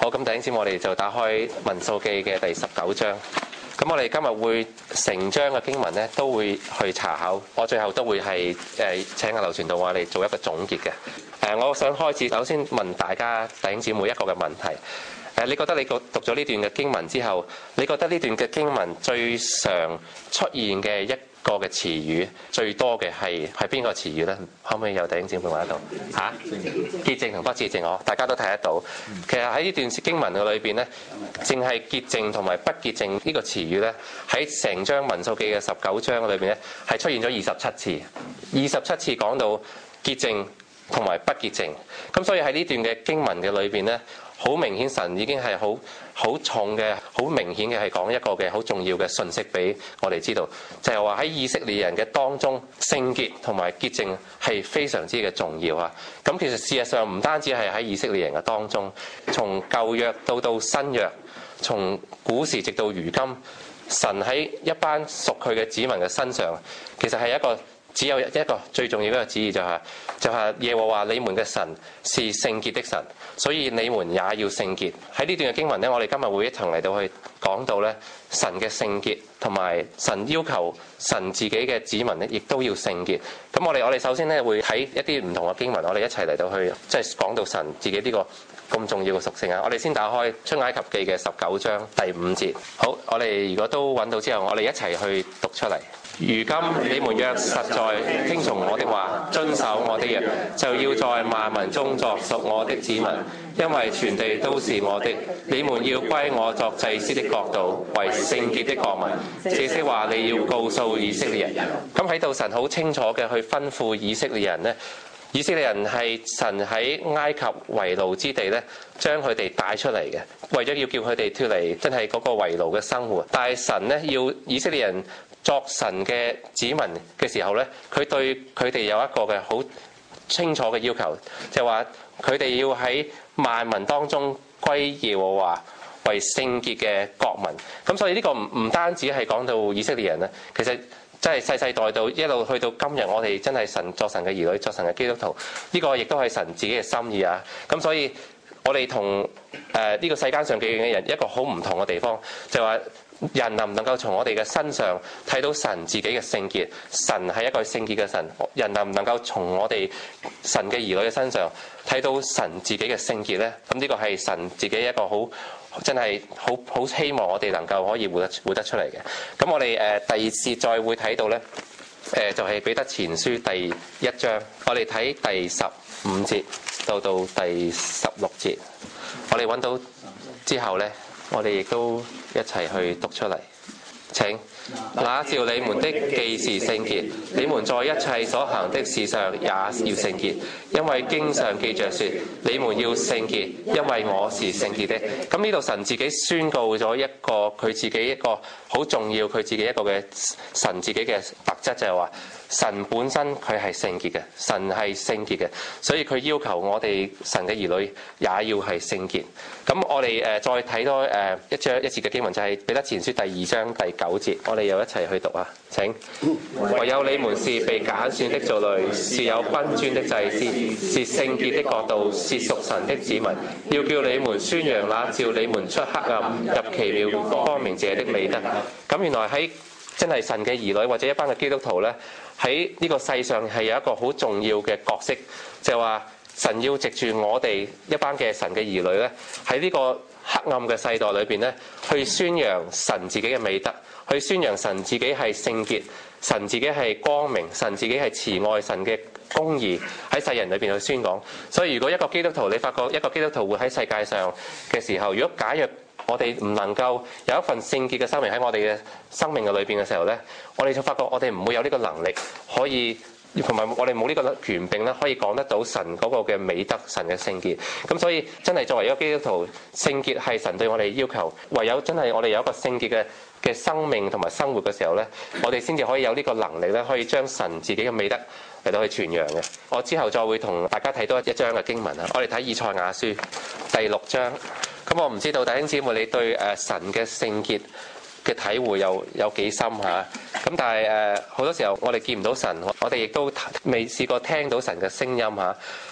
好，咁弟兄姊妹，我哋就打開民數記嘅第19章。咁我哋今日會成章嘅經文咧，都會去查考。我最後都會係請阿劉傳道我哋做一個總結嘅。我想開始首先問大家弟兄姊妹一個嘅問題。你覺得你讀咗呢段嘅經文之後，你覺得呢段嘅經文最常出現嘅一個嘅詞語，最多嘅係邊個詞語咧？可唔可以有弟兄姊妹話得到？潔淨同不潔淨，大家都睇得到。其實喺呢段經文嘅裏邊咧，淨係潔淨同埋不潔淨呢個詞語咧，喺成章民數記嘅19章裏邊咧，係出現咗27次，27次講到潔淨同埋不潔淨。咁所以喺呢段嘅經文嘅裏邊咧，好明顯神已經係好重嘅、好明顯嘅係講一個嘅好重要嘅信息俾我哋知道，就係話喺以色列人嘅當中，聖潔同埋潔淨係非常之嘅重要啊！咁其實事實上唔單止係喺以色列人嘅當中，從舊約到新約，從古時直到如今，神喺一班屬佢嘅子民嘅身上，其實係只有一個最重要嘅旨意，就係耶和華你們嘅神是聖潔的神，所以你們也要聖潔。喺呢段嘅經文咧，我哋今日會一同嚟到去講到咧神嘅聖潔，同埋神要求神自己嘅子民咧，亦都要聖潔。咁我哋首先咧會睇一啲唔同嘅經文，我哋一齊嚟到去即係講到神自己呢個咁重要嘅屬性啊！我哋先打開出埃及記嘅19章第5節。好，我哋如果都揾到之後，我哋一齊去讀出嚟。如今你們若實在聽從我的話，遵守我的約，就要在萬民中作屬我的子民，因為全地都是我的。你們要歸我作祭司的國度，為聖潔的國民。這些話你要告訴以色列人。咁喺度神好清楚嘅去吩咐以色列人呢，以色列人係神喺埃及為奴之地咧，將佢哋帶出嚟嘅，為咗要叫佢哋脫離真係嗰個為奴嘅生活。但係神咧要以色列人作神嘅子民嘅時候咧，佢對佢哋有一個嘅好清楚嘅要求，就係話佢哋要喺萬民當中歸耶和華為聖潔嘅國民。咁所以呢個唔單止係講到以色列人咧，其實真係世世代代一路去到今日，我哋真係作神嘅兒女，作神嘅基督徒，呢個亦都係神自己嘅心意啊！咁所以我哋同呢個世間上嘅人一個好唔同嘅地方，就係話人能唔能夠從我哋嘅身上睇到神自己嘅聖潔？神係一個聖潔嘅神，人能唔能夠從我哋神嘅兒女嘅身上睇到神自己嘅聖潔呢？咁呢個係神自己一個真係好希望我哋能夠可以活得出嚟嘅。咁我哋第二次再會睇到呢，就係彼得前書第1章，我哋睇第15節到第16節，我哋揾到之後呢，我哋亦都一齊去讀出嚟。請那召你們的既是聖潔，你們在一切所行的事上也要聖潔，因為經上記着說，你們要聖潔，因為我是聖潔的。咁呢度神自己宣告咗一個佢自己一個好重要，佢自己一個嘅神自己嘅特質，就係話神本身佢係聖潔嘅，神係聖潔嘅，所以佢要求我哋神嘅兒女也要係聖潔。咁我哋再睇多一節嘅經文，就係彼得前書第2章第9節，我哋又一齊去讀啊！請，唯有你們是被揀選的族類，是有君尊的祭司，是聖潔的國度，是屬神的子民，要叫你們宣揚那召你們出黑暗入奇妙光明者的美德。咁原來喺真係神嘅兒女或者一班嘅基督徒咧，喺呢個世上係有一個好重要嘅角色，就係話神要藉住我哋一班嘅神嘅兒女咧，喺呢個黑暗嘅世代裏邊咧，去宣揚神自己嘅美德，去宣揚神自己係聖潔，神自己係光明，神自己係慈愛，神嘅公義喺世人裏邊去宣講。所以如果一個基督徒，你發覺一個基督徒活喺世界上嘅時候，如果假若我哋唔能夠有一份聖潔嘅生命喺我哋嘅生命嘅裏邊嘅時候咧，我哋就發覺我哋唔會有呢個能力可以，同埋我哋冇呢個權柄咧，可以講得到神嗰個嘅美德，神嘅聖潔。咁所以真係作為一個基督徒，聖潔係神對我哋要求，唯有真係我哋有一個聖潔嘅生命同埋生活嘅時候咧，我哋先至可以有呢個能力咧，可以將神自己嘅美德嚟到去傳揚嘅。我之後再會同大家睇多一章嘅經文啊，我哋睇以賽亞書第6章。咁我唔知道弟兄姊妹你對神嘅聖潔嘅體會有幾深嚇？咁但係好多時候我哋見唔到神，我哋亦都未試過聽到神嘅聲音嚇。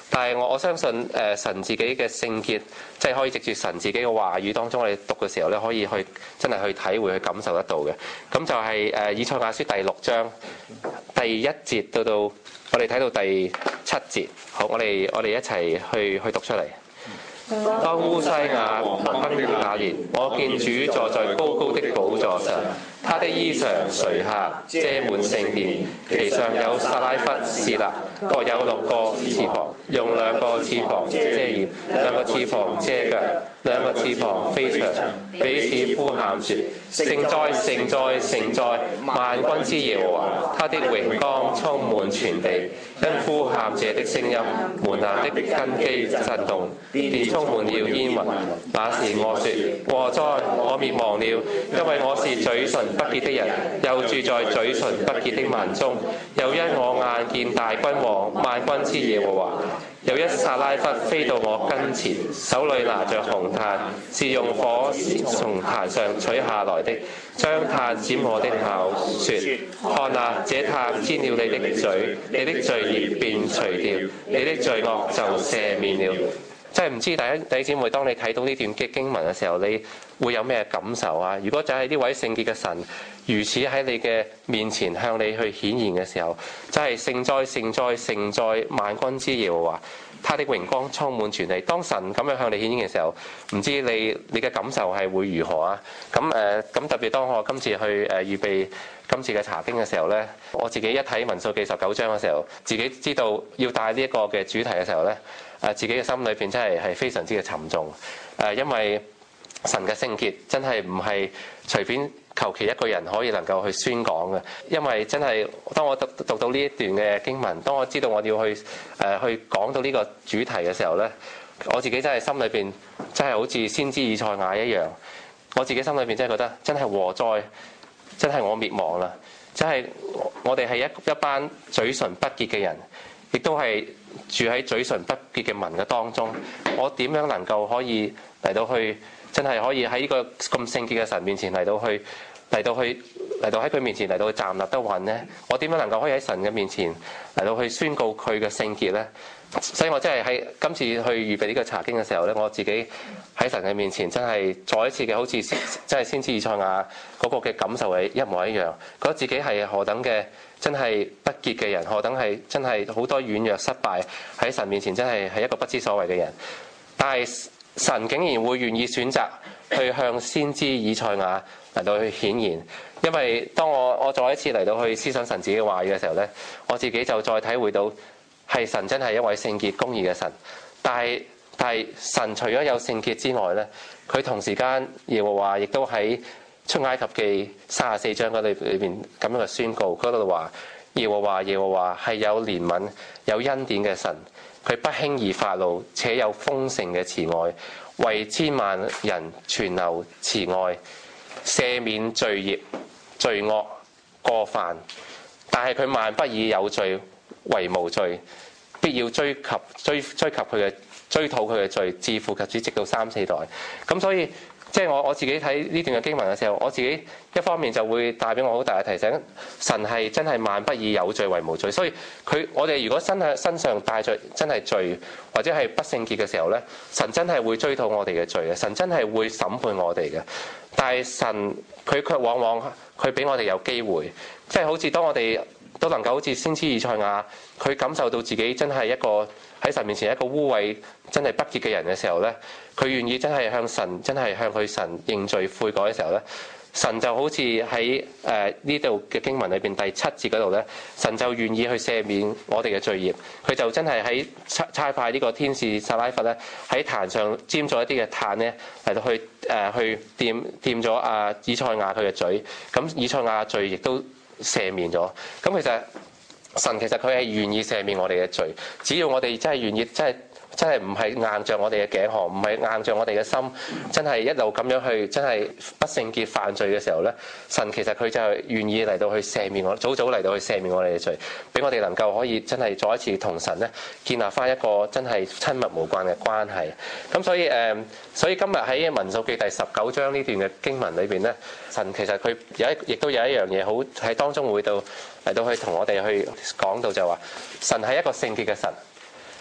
但係我相信神自己嘅聖潔，即係可以藉住神自己嘅話語當中，我哋讀嘅時候咧，可以去真係去體會、去感受得到嘅。咁就係以賽亞書第6章第1節到我哋睇到第7節。好，我哋一齊去讀出嚟。當烏西雅崩的那年，我見主坐在高高的寶座上，他的衣裳垂下，遮滿聖殿，其上有撒拉弗、示勒，各有6個翅膀，用2個翅膀遮臉，2個翅膀遮腳，2個翅膀飛翔，彼此呼喊說：聖哉，聖哉，聖哉！萬軍之耶和華，他的榮光充滿全地。因呼喊者的聲音，門檻的根基震動，殿充滿了煙雲。那時我說：禍哉，我滅亡了，因為我是嘴唇不潔的人，又住在嘴唇不潔的民中。又因我眼見大君王萬軍之耶和華，有一撒拉弗飛到我跟前，手裏拿着紅炭，是用火從壇上取下來的，將炭沾我的口，說：看啊，這炭沾了你的嘴，你的罪孽便除掉，你的罪惡就赦免了。真係唔知弟兄姊妹，當你睇到呢段經文嘅時候，你會有咩感受啊？如果就係呢位聖潔嘅神如此喺你嘅面前向你去顯現嘅時候，真係聖哉，聖哉，聖哉！萬軍之耶和華，他的榮光充滿全地。當神咁樣向你顯現嘅時候，唔知你嘅感受係會如何啊？咁特別當我今次去預備今次嘅查經嘅時候呢，我自己一睇民數記19章嘅時候，自己知道要帶呢一個嘅主題嘅時候呢，自己嘅心裏邊真係非常之嘅沉重。因為神嘅聖潔真係唔係隨便求其一個人可以能夠去宣講嘅。因為真係當我讀到呢一段嘅經文，當我知道我要去講到呢個主題嘅時候呢，我自己真係心裏邊真係好似先知以賽亞一樣，我自己心裏邊真係覺得真係禍哉，真係我滅亡啦！真係我哋係一班嘴唇不潔嘅人，亦都係住喺嘴唇不潔嘅民嘅當中。我點樣能夠可以嚟到去真係可以喺呢個咁聖潔嘅神面前嚟到喺佢面前嚟到去站立得穩呢？我點樣能夠可以喺神嘅面前嚟到去宣告佢嘅聖潔呢？所以我真係喺今次去預備呢個查經嘅時候呢，我自己喺神嘅面前真係再一次嘅好似真係先知以賽亞嗰個嘅感受係一模一樣，覺得自己係何等嘅真係不潔嘅人，何等係真係好多軟弱失敗，喺神面前真係一個不知所謂嘅人。但係神竟然會願意選擇去向先知以賽亞嚟到去顯現，因為當我再一次嚟到去思想神自己嘅話語嘅時候呢，我自己就再體會到係神真係一位聖潔公義嘅神。但係神除咗有聖潔之外呢，佢同時間耶和華亦都喺出埃及記34章嗰裏邊咁樣嘅宣告，嗰度話耶和華係有憐憫有恩典嘅神，佢不輕易發怒，且有豐盛嘅慈愛，為千萬人存留慈愛，赦免罪孽罪惡過犯。但係佢萬不以有罪為無罪，必要追討佢嘅罪，自父及子直到3、4代。咁所以即係我自己睇呢段嘅經文嘅時候，我自己一方面就會帶俾我好大嘅提醒，神係真係萬不以有罪為無罪。所以我哋如果身上帶着真係罪或者係不聖潔嘅時候呢，神真係會追討我哋嘅罪嘅，神真係會審判我哋嘅。但係神佢卻往往佢俾我哋有機會，即係好似當我哋都能夠好似先知以賽亞，佢感受到自己真係一個喺神面前一個污穢真係不潔嘅人嘅時候呢，佢願意真係向神神認罪悔改嘅時候呢，神就好似喺呢度嘅經文裏邊第7節嗰度呢，神就願意去赦免我哋嘅罪孽。佢就真係喺差派呢個天使撒拉弗呢，喺壇上沾咗一啲嘅炭呢，嚟到去掂咗以賽亞佢嘅嘴，咁以賽亞罪亦都赦免咗。咁其實神其實佢係願意赦免我哋嘅罪，只要我哋真係願意，真係唔係硬着我哋嘅頸項，唔係硬着我哋嘅心，真係一路咁樣去真係不聖潔犯罪嘅時候呢，神其實佢就係願意嚟到去赦免我，早嚟到去赦免我哋嘅罪，俾我哋能夠可以真係再一次同神呢建立翻一個真係親密無間嘅關係。咁所以今日喺民數記第19章呢段嘅經文裏邊呢，神其實佢亦都有一樣嘢好喺當中會嚟到去同我哋去講到，就話神係一個聖潔嘅神。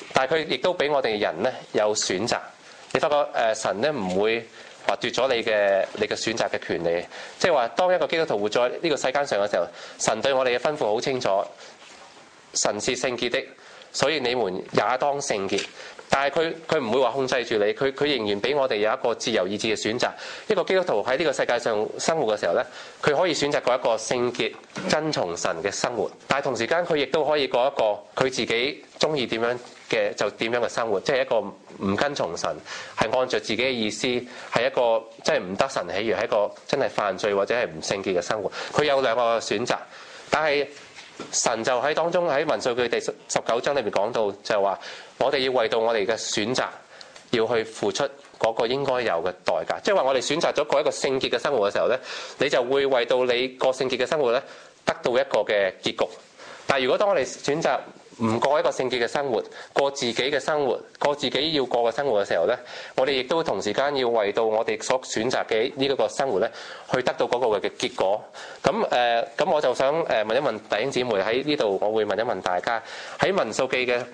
但係佢亦都俾我哋人咧有選擇。你發覺神咧唔會話奪咗你嘅選擇嘅權利，即係話當一個基督徒活在呢個世間上嘅時候，神對我哋嘅吩咐好清楚，神是聖潔的，所以你們也當聖潔。但係佢唔會話控制住你，佢仍然俾我哋有一個自由意志嘅選擇。一個基督徒喺呢個世界上生活嘅時候咧，佢可以選擇過一個聖潔、跟從神嘅生活，但係同時間佢亦都可以過一個佢自己中意點樣嘅就點樣嘅生活，即係一個唔跟從神，係按照自己嘅意思，係一個即係唔得神喜悅，係一個真係犯罪或者係唔聖潔嘅生活。佢有兩個選擇，但係神就喺當中喺民數記第19章裏面講到，就係話我哋要為到我哋嘅選擇要去付出嗰個應該有嘅代價。即係話我哋選擇咗過一個聖潔嘅生活嘅時候咧，你就會為到你過聖潔嘅生活咧得到一個嘅結局。但係如果當我哋選擇唔過一個聖潔嘅生活，過自己嘅生活，過自己要過嘅生活嘅時候咧，我哋亦都同時間要為到我哋所選擇嘅呢一個生活咧，去得到嗰個嘅結果。咁我就想問一問弟兄姊妹喺呢度，我會問一問大家喺民數記嘅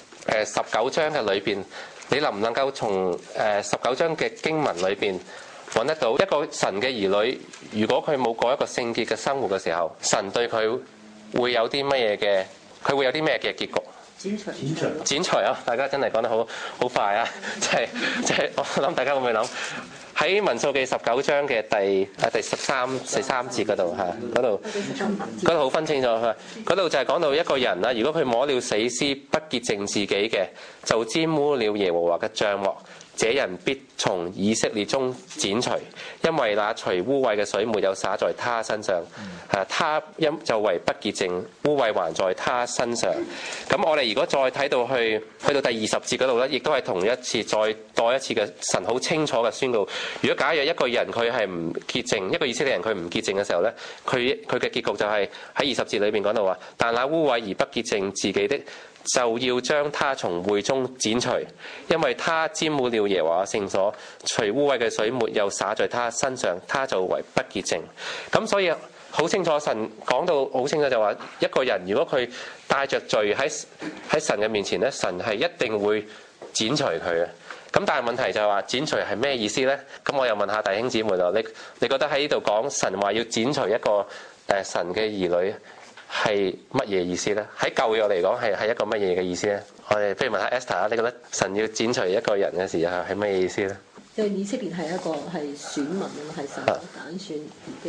19章嘅裏邊，你能唔能夠從19章嘅經文裏邊揾得到一個神嘅兒女，如果佢冇過一個聖潔嘅生活嘅時候，神對佢會有啲乜嘢嘅？佢會有啲咩嘅結局？剪除啊！大家真係講得好快啊！即係我諗大家會唔會諗喺民數記19章嘅第13節嗰度嚇，嗰度好分清楚。嗰度就係講到一個人啦，如果佢摸了死屍不潔淨自己嘅，就沾污了耶和華嘅帳幕。這人必從以色列中剪除，因為那除污穢嘅水沒有灑在他身上，他因就為不潔淨，污穢還在他身上。咁我哋如果再睇到去到第20節嗰度咧，亦都係同一次再一次嘅神好清楚嘅宣告。如果假若一個人佢係唔潔淨，一個以色列人佢唔潔淨嘅時候咧，佢嘅結局就係喺20節裏邊講到話，但那污穢而不潔淨自己的，就要將他從會中剪除，因為他沾污了耶和華聖所，除污穢嘅水沒有灑在他身上，他就為不潔淨。咁所以好清楚，神講到好清楚就話，一個人如果佢帶着罪喺神嘅面前咧，神係一定會剪除佢嘅。咁但係問題就係話剪除係咩意思咧？咁我又問下弟兄姊妹咯，你覺得喺呢度講神話要剪除一個神嘅兒女係乜嘢意思咧？喺舊約嚟講係一個乜嘢嘅意思咧？我哋不如問下 Esther， 你覺得神要剪除一個人嘅時候係乜嘢意思咧？ 因為以色列係一個係選民啊嘛，係神揀選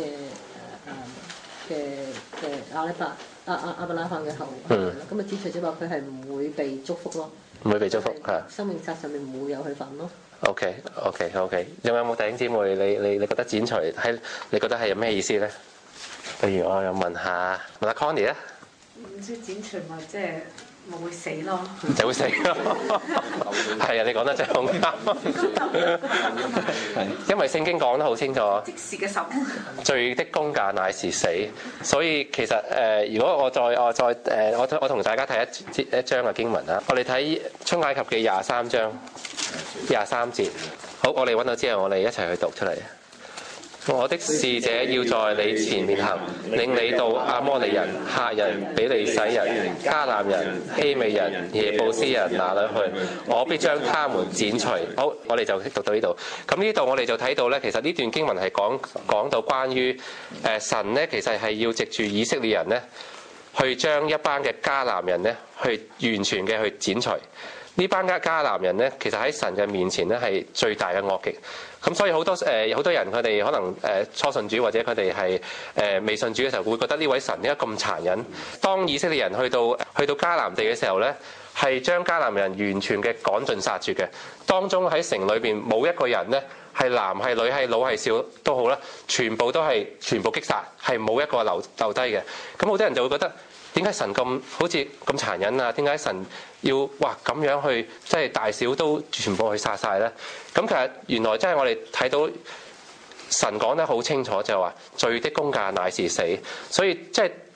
嘅亞伯拉罕嘅後裔，咁啊剪除即係話佢係唔會被祝福咯， 唔會被祝福嚇。 生命冊上面唔會有佢份咯。 OK，有冇弟兄姊妹？你覺得剪除你覺得係有咩意思咧？不如我又問下 Connie 咧， 唔知剪除咪即係咪會死咯？ 就會死咯，係啊！你講得真係好啱，因為聖經講得好清楚， 即時嘅審判， 罪的工價乃是死。所以其實如果我同大家睇一章嘅經文啦，我哋睇出埃及記23章23節。好，我哋揾到之後，我哋一齊去讀出嚟。我的使者要在你前面行，領你到亞摩利人、赫人、比利洗人、迦南人、希美人、耶布斯人那裏去，我必將他們剪除。好，我哋就讀到呢度。咁呢度我哋就睇到咧，其實呢段經文係講到關於神咧，其實係要藉住以色列人咧，去將一班嘅迦南人咧，去完全嘅去剪除。呢班迦南人咧，其實喺神嘅面前咧係最大嘅惡極。咁所以好多人佢哋可能初信主或者佢哋係未信主嘅時候，會覺得呢位神點解咁殘忍？當以色列人去到迦南地嘅時候咧，係將迦南人完全嘅趕盡殺絕嘅。當中喺城裏邊冇一個人咧，係男係女係老係少都好啦，全部擊殺，係冇一個留低嘅。咁好多人就會覺得，點解神咁好似咁殘忍啊？點解神要咁樣去即係大小都全部去殺晒咧？咁其實原來真係我哋睇到神講得好清楚，就係話罪的工價乃是死。所以即係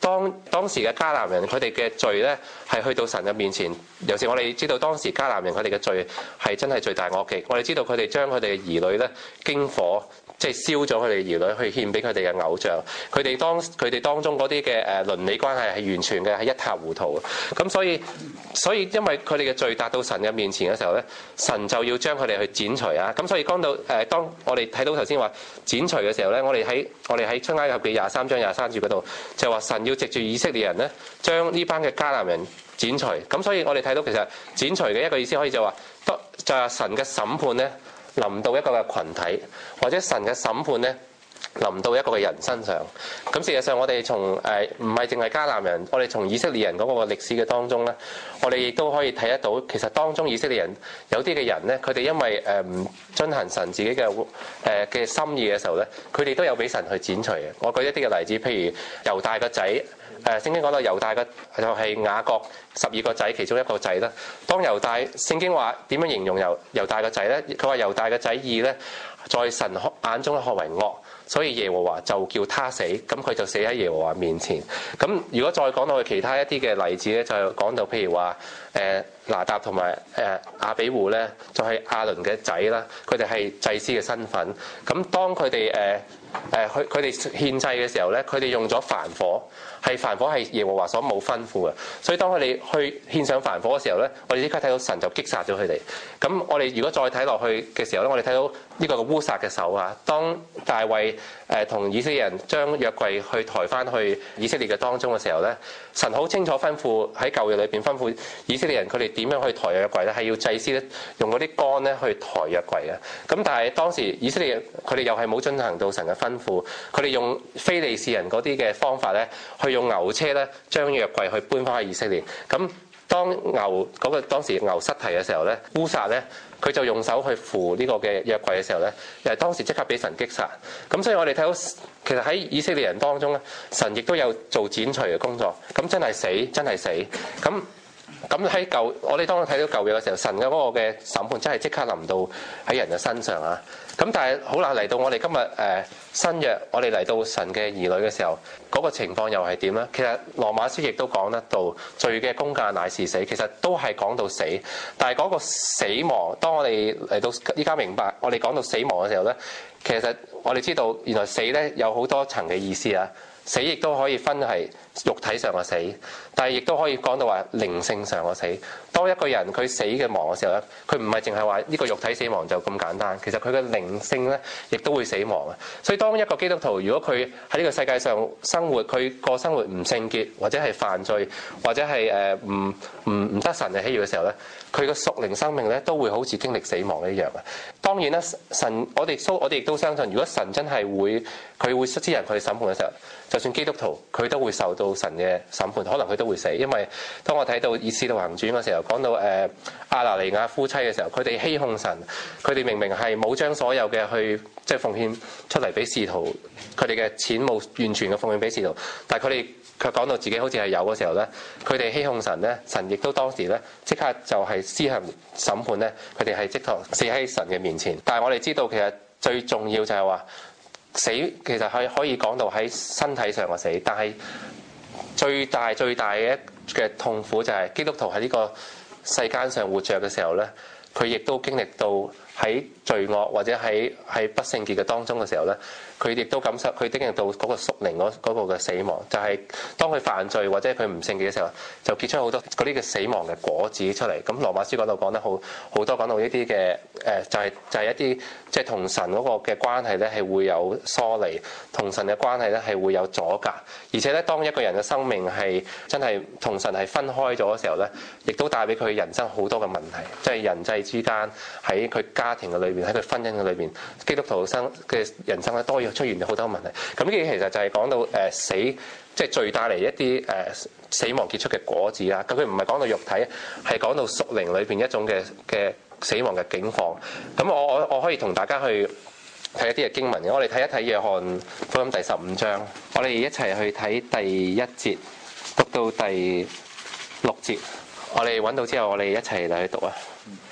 當時嘅迦南人佢哋嘅罪咧係去到神嘅面前，尤其我哋知道當時迦南人佢哋嘅罪係真係罪大惡極，我哋知道佢哋將佢哋嘅兒女咧經火即係燒咗佢哋嘅兒女去獻俾佢哋嘅偶像，佢哋當中嗰啲嘅倫理關係係完全嘅係一塌糊塗。咁所以因為佢哋嘅罪達到神嘅面前嘅時候咧，神就要將佢哋去剪除啊。咁所以講到當我哋睇到頭先話剪除嘅時候咧，我哋喺出埃及記23章23節嗰度就話神要藉住以色列人咧，將呢班嘅迦南人剪除。咁所以我哋睇到其實剪除嘅一個意思可以就話，就係神嘅審判咧臨到一個嘅群體，或者神嘅審判咧臨到一個嘅人身上。咁事實上我哋從唔係淨係迦南人，我哋從以色列人嗰個歷史嘅當中咧，我哋亦都可以睇得到，其實當中以色列人有啲嘅人咧，佢哋因為唔遵行神自己嘅心意嘅時候咧，佢哋都有俾神去剪除嘅。我舉一啲嘅例子，譬如猶大個仔，聖經講到猶大嘅就係雅各12個仔其中一個仔啦。當猶大，聖經話點樣形容猶大個仔咧？佢話猶大個仔義咧，在神眼中看為惡，所以耶和華就叫他死，咁佢就死喺耶和華面前。咁如果再講到其他一啲嘅例子咧，就講到譬如話拿答同埋亞比戶咧，就係亞倫嘅仔啦，佢哋係祭司嘅身份。咁當佢哋佢哋獻祭嘅時候咧，佢哋用咗燔火，燔火係耶和華所冇吩咐嘅，所以當佢哋去獻上燔火嘅時候咧，我哋即刻睇到神就擊殺咗佢哋。咁我哋如果再睇落去嘅時候咧，我哋睇到呢個烏撒嘅手啊，當大衛同以色列人將約櫃去抬翻去以色列嘅當中嘅時候咧，神好清楚吩咐喺舊約裏邊吩咐以色列人佢哋點樣去抬約櫃咧，係要祭司咧用嗰啲竿咧去抬約櫃嘅。咁但係當時以色列人佢哋又係冇遵行到神嘅吩咐，佢哋用非利士人嗰啲嘅方法咧，去用牛車咧將約櫃去搬翻去以色列。咁當當時牛失蹄嘅時候咧，烏撒咧佢就用手去扶呢個嘅約櫃嘅時候咧，又係當時即刻俾神擊殺。咁所以我哋睇到其實喺以色列人當中咧，神亦都有做剪除嘅工作。咁真係死。咁喺我哋當睇到舊約嘅時候，神嘅嗰個嘅審判真係即刻臨到喺人嘅身上啊！咁但係好啦，嚟到我哋今日新約，我哋嚟到神嘅兒女嘅時候，嗰個情況又係點咧？其實羅馬書亦都講得到，罪嘅工價乃是死，其實都係講到死。但係嗰個死亡，當我哋嚟到依家明白，我哋講到死亡嘅時候咧，其實我哋知道原來死咧有好多層嘅意思啊！死亦都可以分係肉體上嘅死，但係亦都可以講到話靈性上嘅死。當一個人佢死嘅亡嘅時候咧，佢唔係淨係話呢個肉體死亡就咁簡單，其實佢嘅靈性咧亦都會死亡啊！所以當一個基督徒如果佢喺呢個世界上生活，佢個生活唔聖潔，或者係犯罪，或者係唔得神嘅喜悅嘅時候咧，佢嘅屬靈生命咧都會好似經歷死亡一樣啊！當然啦，神我哋亦都相信，如果神真係佢會施人佢審判嘅時候，就算基督徒佢都會受到神嘅審判，可能佢都會死。因為當我睇到《使徒行傳》嘅時候，講到亞拿尼亞夫妻嘅時候，佢哋欺哄神，佢哋明明係冇將所有嘅去即係奉獻出嚟俾使徒，佢哋嘅錢冇完全嘅奉獻俾使徒，但係佢哋卻講到自己好似係有嘅時候咧，佢哋欺哄神咧，神亦都當時咧即刻就係施行審判咧，佢哋係即刻死喺神嘅面前。但係我哋知道其實最重要就係話，死其實係可以講到喺身體上嘅死，但係最大嘅痛苦就係基督徒喺呢個世間上活着嘅時候咧，佢亦都經歷到喺罪惡或者喺不聖潔嘅當中嘅時候咧，佢亦都感受佢經歷到嗰個屬靈嗰個嘅死亡，就係當佢犯罪或者佢唔聖潔嘅時候，就結出好多嗰啲嘅死亡嘅果子出嚟。咁羅馬書嗰度講得好多，講到呢啲嘅就係一啲即係同神嗰個嘅關係咧係會有疏離，同神嘅關係咧係會有阻隔，而且咧當一個人嘅生命係真係同神係分開咗嘅時候咧，亦都帶俾佢人生好多嘅問題，即係人際之間喺佢家庭嘅裏邊，喺佢婚姻嘅裏邊，基督徒嘅人生咧都要出現好多問題。咁呢啲其實就係講到死，即係罪帶嚟一啲死亡結出嘅果子啦。咁佢唔係講到肉體，係講到屬靈裏邊一種嘅死亡嘅境況。咁我可以同大家去睇一啲嘅經文嘅。我哋睇一睇約翰福音第15章，我哋一齊去睇第1節讀到第6節。我哋揾到之後，我哋一齊嚟去讀啊。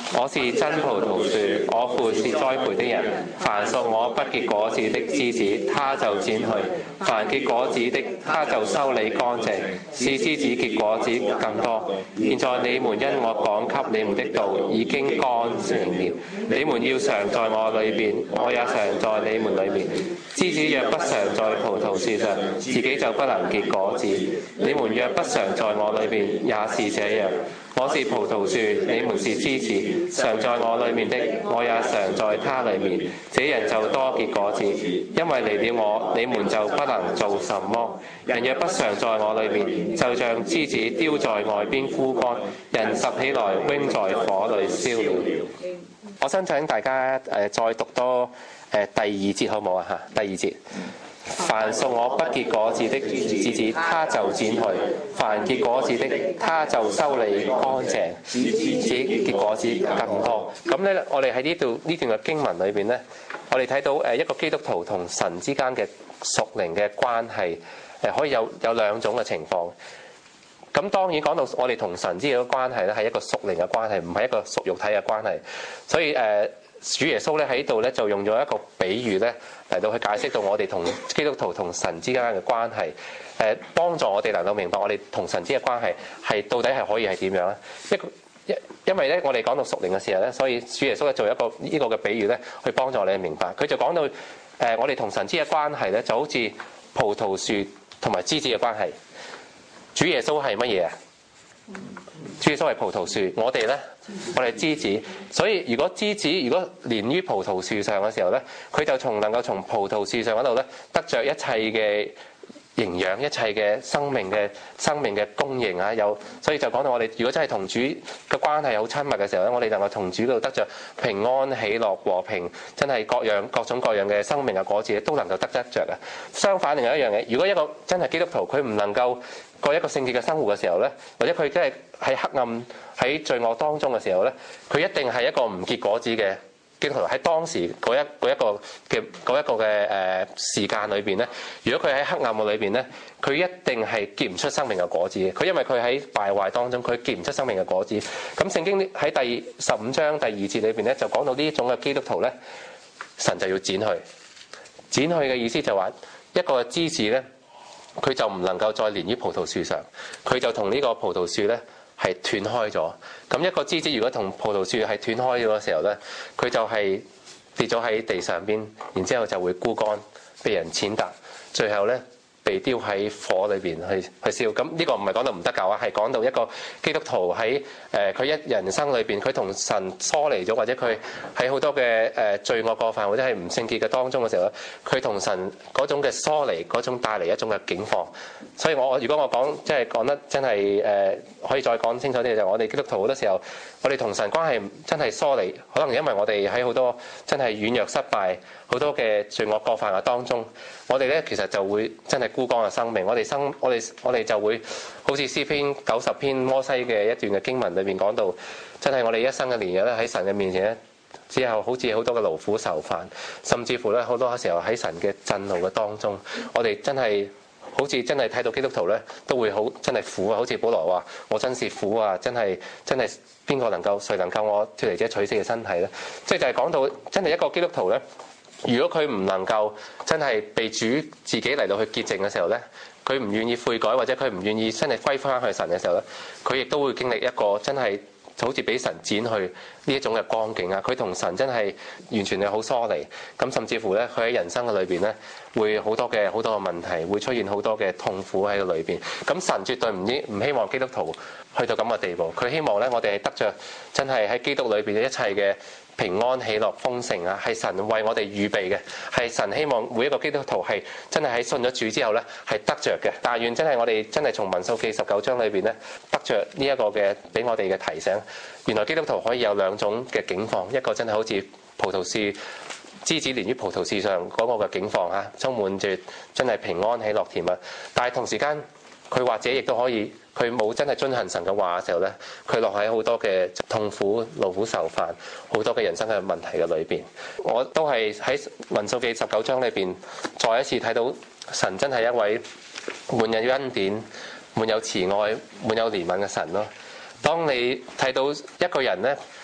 我是真葡萄樹，我父是栽培的人。凡屬我不結果子的枝子，他就剪去；凡結果子的，他就修理乾淨，使枝子結果子更多。現在你們因我講給你們的道已經乾淨了，你們要常在我裏邊，我也常在你們裏面。枝子若不常在葡萄樹上，自己就不能結果子。你們若不常在我裏邊，也是這樣。我是葡萄樹，你們是枝子，常在我裏面的，我也常在他裏面。這人就多結果子，因為離了我，你們就不能做什麼。人若不常在我裏面，就像枝子丟在外邊枯乾，人拾起來扔在火裏燒了。我想請大家再讀多第二節好唔好啊？嚇，第二節。凡屬我不結果子的枝子，他就剪去；凡結果子的，他就修理乾淨，使枝子結果子更多。咁咧，我哋喺呢段嘅經文裏邊咧，我哋睇到一個基督徒同神之間嘅屬靈嘅關係，可以有兩種嘅情況。咁當然講到我哋同神之間嘅關係咧，係一個屬靈嘅關係，唔係一個屬肉體嘅關係。所以主耶穌咧喺度咧就用咗一個比喻咧嚟到去解釋到我哋同基督徒同神之間嘅關係，幫助我哋能夠明白我哋同神之間嘅關係係到底係可以係點樣咧？因為咧我哋講到屬靈嘅時候咧，所以主耶穌咧做一個呢個嘅比喻咧去幫助我哋明白。佢就講到我哋同神之間嘅關係咧就好似葡萄樹同埋枝子嘅關係。主耶穌係乜嘢啊？主耶穌係葡萄樹，我哋咧，我哋枝子。所以如果枝子如果連於葡萄樹上嘅時候咧，佢就能夠從葡萄樹上嗰度咧得着一切嘅營養，一切嘅生命嘅供應啊！所以就講到我哋如果真係同主嘅關係好親密嘅時候咧，我哋能夠同主嗰度得着平安、喜樂、和平，真係各種各樣嘅生命嘅果子都能夠得着嘅。相反，另外一樣嘢，如果一個真係基督徒，佢唔能夠過一個聖潔嘅生活嘅時候咧，或者佢真係喺黑暗喺罪惡當中嘅時候咧，佢一定係一個唔結果子嘅基督徒。喺當時嗰一個嘅時間裏邊咧，如果佢喺黑暗嘅裏邊咧，佢一定係結唔出生命嘅果子嘅。佢因為佢喺敗壞當中，佢結唔出生命嘅果子。咁聖經喺第15章第2節裏邊咧，就講到呢一種嘅基督徒咧，神就要剪去。剪去嘅意思就話一個枝子咧，佢就唔能夠再連於葡萄樹上，佢就同呢個葡萄樹咧係斷開咗。咁一個枝子如果同葡萄樹係斷開咗嘅時候咧，佢就係跌咗喺地上邊，然之後就會枯乾，被人踐踏，最後咧被丟喺火裏邊去燒。咁呢個唔係講到唔得救啊，係講到一個基督徒喺佢一人生裏邊，佢同神疏離咗，或者佢喺好多嘅罪惡過犯或者係唔聖潔嘅當中嘅時候咧，佢同神嗰種嘅疏離，嗰種帶嚟一種嘅境況。所以如果我講即係講得真係可以再講清楚啲，就係我哋基督徒好多時候，我哋同神關係真係疏離，可能因為我哋喺好多真係軟弱失敗，好多嘅罪惡過犯嘅當中，我哋咧其實就會真係枯乾嘅生命。我哋就會好似詩篇90篇摩西嘅一段嘅經文裏面講到，真係我哋一生嘅年日咧喺神嘅面前咧，之後好似好多嘅勞苦愁煩，甚至乎咧好多時候喺神嘅震怒嘅當中，我哋真係好似真係睇到基督徒咧都會好真係苦啊！好似保羅話：我真是苦啊！真係誰能夠我脫離這取死嘅身體咧？即係就係講到真係一個基督徒咧，如果佢唔能夠真係被主自己嚟到去潔淨嘅時候咧，佢唔願意悔改，或者佢唔願意真係歸翻去神嘅時候咧，佢亦都會經歷一個真係好似俾神剪去呢一種嘅光景啊！佢同神真係完全係好疏離，咁甚至乎咧，佢喺人生嘅裏邊咧，會好多嘅問題，會出現好多嘅痛苦喺個裏邊。咁神絕對唔希望基督徒去到咁嘅地步，佢希望咧我哋係得着真係喺基督裏邊嘅一切嘅平安、喜樂、豐盛啊，係神為我哋預備嘅，係神希望每一個基督徒係真係喺信咗主之後咧係得着嘅。但願真係我哋真係從民數記19章裏邊咧得着呢一個嘅俾我哋嘅提醒，原來基督徒可以有兩種嘅境況，一個真係好似葡萄樹枝子連於葡萄樹上嗰個嘅境況啊，充滿住真係平安、喜樂、甜蜜。但係同時間佢或者亦都可以，佢冇真係遵行神嘅話嘅時候咧，佢落喺好多嘅痛苦、勞苦愁煩，好多嘅人生嘅問題嘅裏邊。我都係喺民數記19章裏邊再一次睇到神真係一位滿有恩典、滿有慈愛、滿有憐憫嘅神咯。當你睇到一個人咧，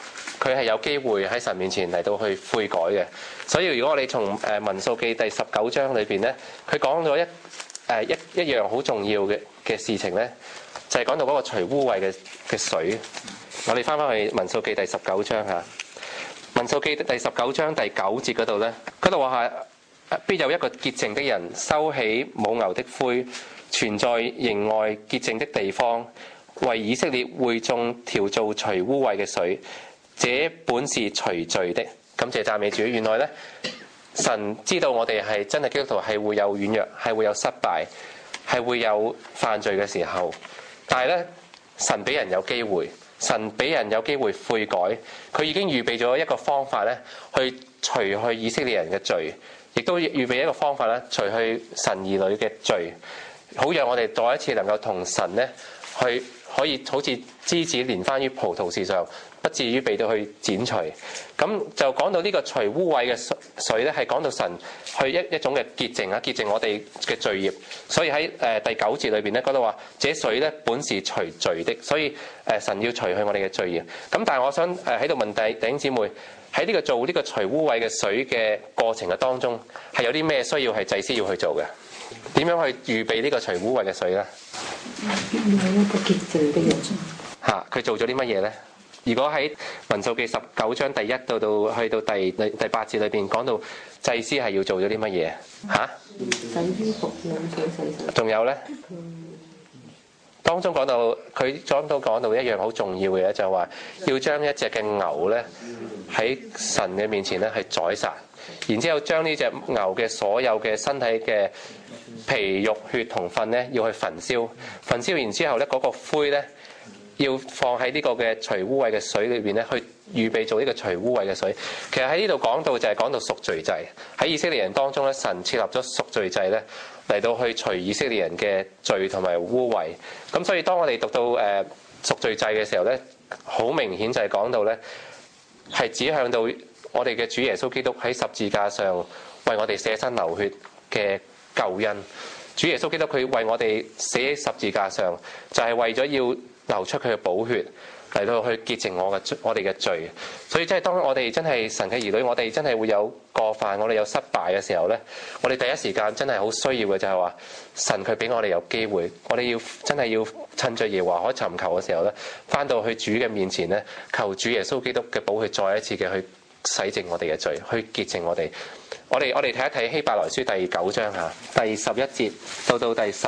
佢係有機會喺神面前嚟到去悔改嘅。所以如果我哋從民數記第19章裏邊咧，佢講咗一樣好重要嘅事情咧，就係講到嗰個除污穢嘅水。我哋翻去民數記第19章嚇，民數記第19章第9節嗰度咧，嗰度話係必有一個潔淨的人收起母牛的灰，存在營外潔淨的地方，為以色列會眾調造除污穢嘅水，這本是除罪的。感謝讚美主。原來咧，神知道我哋係真係基督徒係會有軟弱，係會有失敗，係會有犯罪嘅時候，但係咧，神俾人有機會，神俾人有機會悔改，佢已經預備咗一個方法咧，去除去以色列人嘅罪，亦都預備一個方法咧，除去神兒女嘅罪，好讓我哋再一次能夠同神咧去可以好似枝子連翻於葡萄樹上，不至於被到去剪除。咁就講到呢個除污穢嘅水咧，係講到神去一種嘅潔淨啊，潔淨我哋嘅罪孽。所以喺第9節裏邊咧，嗰度話這水咧本是除罪的，所以神要除去我哋嘅罪孽。咁但係我想喺度問弟兄姊妹，喺呢個做呢個除污穢嘅水嘅過程嘅當中，係有啲咩需要係祭司要去做嘅？點樣去預備呢個除污穢嘅水咧？ 有一個潔淨的人嚇，佢做咗啲乜嘢咧？如果喺民數記19章第1去到第8節裏邊講到祭司係要做咗啲乜嘢嚇？ 洗衣服、飲水、洗手。 仲有咧？當中講到佢講到一樣好重要嘅嘢，就係話要將一隻嘅牛咧喺神嘅面前咧係宰殺，然之後將呢隻牛嘅所有嘅身體嘅皮肉血同糞咧要去焚燒，焚燒完之後咧嗰個灰咧要放喺呢個嘅除污穢嘅水裏邊咧，去預備做呢個除污穢嘅水。其實喺呢度講到就係講到贖罪祭，喺以色列人當中咧，神設立咗贖罪祭咧嚟到去除以色列人嘅罪同埋污穢。咁所以當我哋讀到贖罪祭嘅時候咧，好明顯就係講到咧係指向到我哋嘅主耶穌基督喺十字架上為我哋捨身流血嘅救恩。主耶穌基督佢為我哋死喺十字架上，就係為咗要流出佢嘅寶血嚟到去潔淨我哋嘅罪。所以即係當我哋真係神嘅兒女，我哋真係會有過犯，我哋有失敗嘅時候咧，我哋第一時間真係好需要嘅就係話神佢俾我哋有機會，我哋真係要趁着耶和華可尋求嘅時候咧，翻到去主嘅面前咧，求主耶穌基督嘅寶血再一次嘅去洗淨我哋嘅罪，去潔淨我哋。我哋睇一睇希伯來書第9章嚇，第11節到第14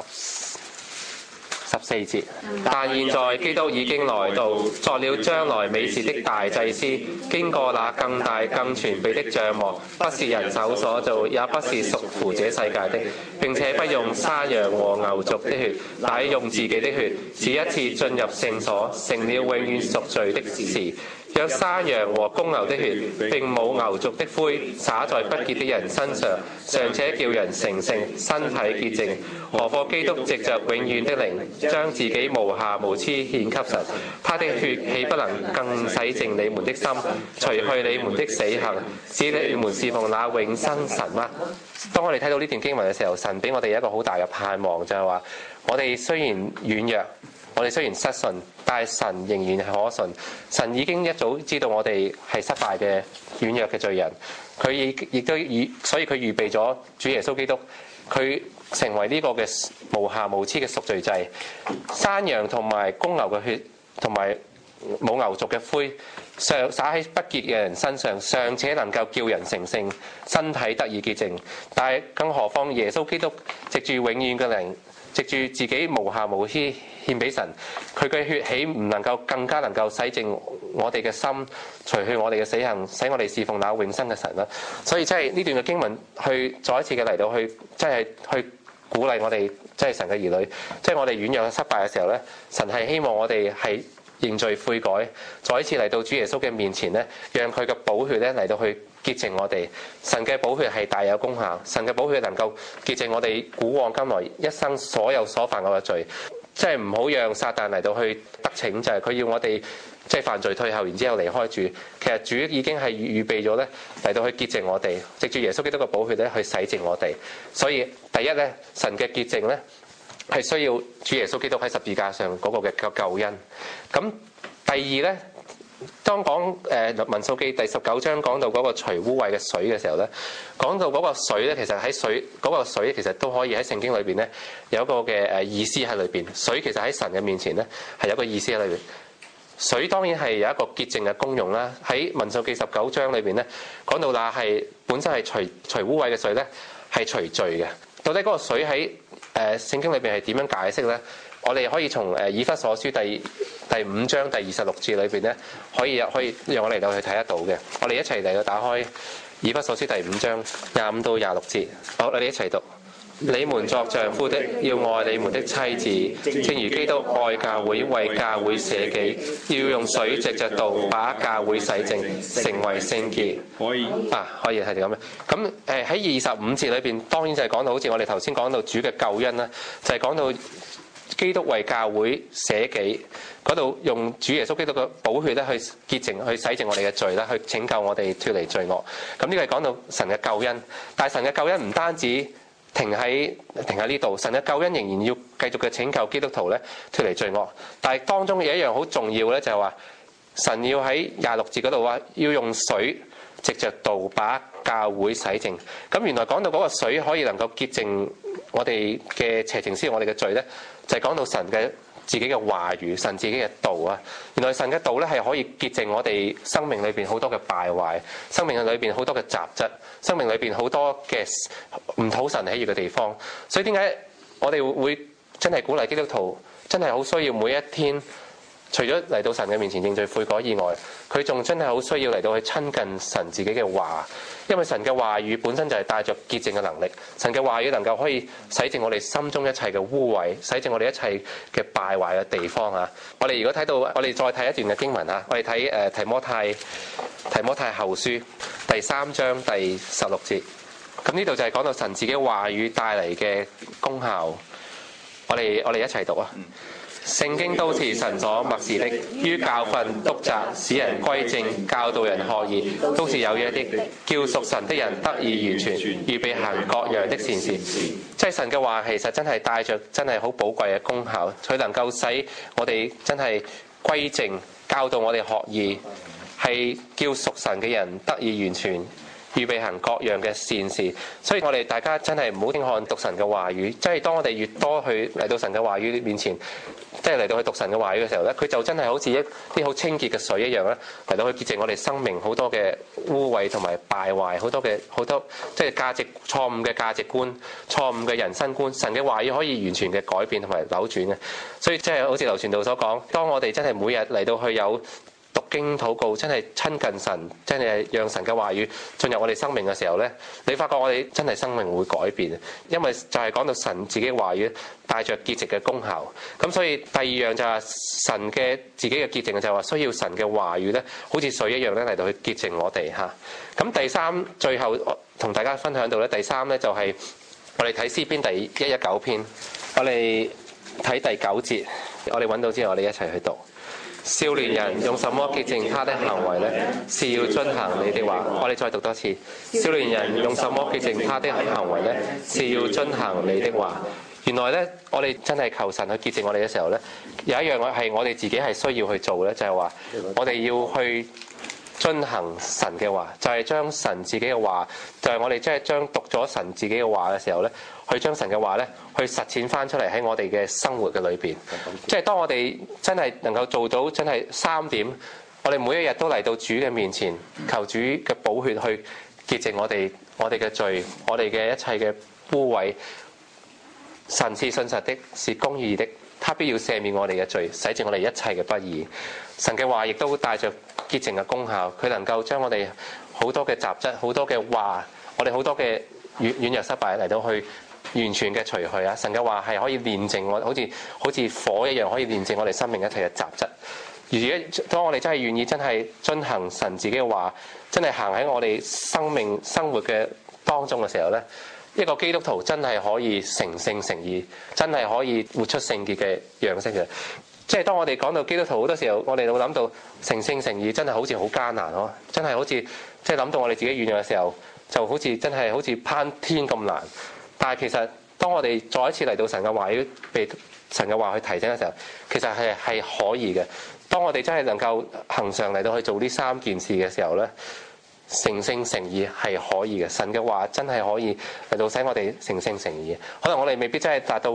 節。但現在基督已經來到，作了將來美事的大祭司，經過那更大更全備的帳幕，不是人手所造，也不是屬乎這世界的，並且不用山羊和牛犢的血，乃用自己的血，只一次進入聖所，成了永遠贖罪的事。若山羊和公牛的血並冇牛犢的灰灑在不潔的人身上，尚且叫人成聖，身體潔淨，何況基督藉着永遠的靈，將自己無瑕無疵獻給神，他的血豈不能更洗淨你們的心，除去你們的死行，使你們侍奉那永生神嗎？當我哋睇到呢段經文嘅時候，神俾我哋一個好大嘅盼望，就係話我哋雖然軟弱，我哋雖然失信，但係神仍然係可信。神已經一早知道我哋係失敗嘅軟弱嘅罪人，佢亦都所以佢預備咗主耶穌基督，佢成為呢個嘅無瑕無疵嘅贖罪祭。山羊同埋公牛嘅血同埋冇牛犢嘅灰灑喺不潔嘅人身上，尚且能夠叫人成聖，身體得以潔淨，但係更何況耶穌基督藉住永遠嘅靈，藉住自己無瑕無疵獻俾神，佢嘅血豈唔能夠更加能夠洗淨我哋嘅心，除去我哋嘅死行，使我哋侍奉那永生嘅神啦。所以即係呢段嘅經文，去再一次嘅嚟到去，即係去鼓勵我哋，即係神嘅兒女，即係我哋軟弱失敗嘅時候咧，神係希望我哋係認罪悔改，再一次嚟到主耶穌嘅面前咧，讓佢嘅寶血咧嚟到去潔淨我哋。神嘅寶血係大有功效，神嘅寶血能夠潔淨我哋古往今來一生所有所犯過嘅罪，即係唔好讓撒旦嚟到去得逞，就係佢要我哋即係犯罪退後，然之後離開主。其實主已經係預備咗咧嚟到去潔淨我哋，藉住耶穌基督嘅寶血咧去洗淨我哋。所以第一咧，神嘅潔淨咧係需要主耶穌基督喺十字架上嗰個嘅救恩。咁第二咧， 當講民數記第19章講到嗰個除污穢嘅水嘅時候咧，講到嗰個水咧，其實喺水嗰個水其實都可以喺聖經裏邊咧有一個嘅意思喺裏邊。水其實喺神嘅面前咧係有一個意思喺裏邊。水當然係有一個潔淨嘅功用啦。喺民數記19章裏邊咧講到啦，係本身係除污穢嘅水咧係除罪嘅。到底嗰個水喺聖經裏邊係點樣解釋咧？我哋可以從以弗所書第5章第26節裏邊咧，可以讓我嚟到去睇得到嘅。我哋一齊嚟到打開以弗所書第5章25到26節。好，我哋一齊讀。你們作丈夫的，要愛你們的妻子，正如基督愛教會，為教會捨己，要用水藉着道把教會洗淨，成為聖潔。可以係咁樣。咁喺25節裏邊，當然就係講到好似我哋頭先講到主嘅救恩啦，就係講到基督為教會捨己嗰度，用主耶穌基督嘅寶血咧去潔淨、去洗淨我哋嘅罪啦，去拯救我哋脫離罪惡。咁呢個係講到神嘅救恩，但係神嘅救恩唔單止停喺呢度，神嘅救恩仍然要繼續嘅拯救基督徒咧脫離罪惡。但係當中有一樣好重要咧，就係話神要喺26節嗰度話要用水藉着道把教會洗淨。咁原來講到嗰個水可以能夠潔淨我哋嘅邪情私欲，我哋嘅罪咧，就係講到神嘅自己嘅話語，神自己嘅道啊。原來神嘅道咧係可以潔淨我哋生命裏邊好多嘅敗壞，生命裏邊好多嘅雜質，生命裏邊好多嘅唔討神喜悅嘅地方。所以點解我哋會真係鼓勵基督徒真係好需要每一天，除咗嚟到神嘅面前認罪悔改以外，佢仲真係好需要嚟到去親近神自己嘅話。因為神嘅話語本身就係帶着潔淨嘅能力，神嘅話語能夠可以洗淨我哋心中一切嘅污穢，洗淨我哋一切嘅敗壞嘅地方啊！我哋如果睇到，我哋再睇一段嘅經文啊，我哋睇提摩太後書第3章第16節。咁呢度就係講到神自己話語帶嚟嘅功效。我哋一齊讀啊！聖經都是神所默示的，於教訓、督責、使人歸正、教導人學義，都是有益的，叫屬神的人得以完全，預備行各樣的善事。即係神嘅話，其實真係帶着真係好寶貴嘅功效，佢能夠使我哋真係歸正，教導我哋學義，係叫屬神嘅人得以完全，預備行各樣嘅善事。所以我哋大家真係唔好輕看讀神嘅話語，即係當我哋越多去嚟到神嘅話語面前，即係嚟到去讀神嘅話語嘅時候咧，佢就真係好似一啲好清潔嘅水一樣咧，嚟到去潔淨我哋生命好多嘅污穢同埋敗壞，好多即係錯誤嘅價值觀、錯誤嘅人生觀。神嘅話語可以完全嘅改變同埋扭轉嘅。所以即係好似劉傳道所講，當我哋真係每日嚟到去有讀經禱告，真係親近神，真係讓神嘅話語進入我哋生命嘅時候咧，你發覺我哋真係生命會改變。因為就係講到神自己嘅話語帶着潔淨嘅功效。咁所以第二樣就係神嘅自己嘅潔淨，就係話需要神嘅話語咧，好似水一樣咧嚟到去潔淨我哋嚇。咁第三，最後同大家分享到咧，第三咧就係我哋睇詩篇第119篇，我哋睇第9節，我哋揾到之後，我哋一齊去讀。少年人用什麼潔淨他的行為呢？是要遵行你的話。我哋再讀多次。少年人用什麼潔淨他的行為呢？是要遵行你的話。原來呢，我哋真係求神去潔淨我哋嘅時候呢，有一樣係我哋自己係需要去做呢，就係話我哋要去遵行神嘅話，就係將神自己嘅話，就係我哋即係將讀咗神自己嘅話嘅時候呢，去將神嘅話呢，去實踐翻出嚟喺我哋嘅生活嘅裏邊。即係當我哋真係能夠做到真係3點，我哋每一日都嚟到主嘅面前，求主嘅寶血去潔淨我哋嘅罪，我哋嘅一切嘅污穢。神是信實的，是公義的，他必要赦免我哋嘅罪，洗淨我哋一切嘅不義。神嘅話亦都帶着潔淨嘅功效，佢能夠將我哋好多嘅雜質、好多嘅話，我哋好多嘅軟弱失敗嚟到去完全嘅除去啊！神嘅話係可以煉淨我，好似火一樣，可以煉淨我哋生命一切嘅雜質。而當我哋真係願意真係遵行神自己嘅話，真係行喺我哋生活嘅當中嘅時候咧，一個基督徒真係可以成聖成義，真係可以活出聖潔嘅樣式嘅。即係當我哋講到基督徒，好多時候我哋會諗到成聖成義真係好似好艱難咯，真係好似即係諗到我哋自己軟弱嘅時候，就好似真係好似攀天咁難。但係其實當我哋再一次嚟到神嘅話語，被神嘅話去提醒嘅時候，其實係可以嘅。 當我哋真係能夠恆常嚟到去做呢3件事嘅時候咧，成聖成義係可以嘅。神嘅話真係可以嚟到使我哋成聖成義。可能我哋未必真係達到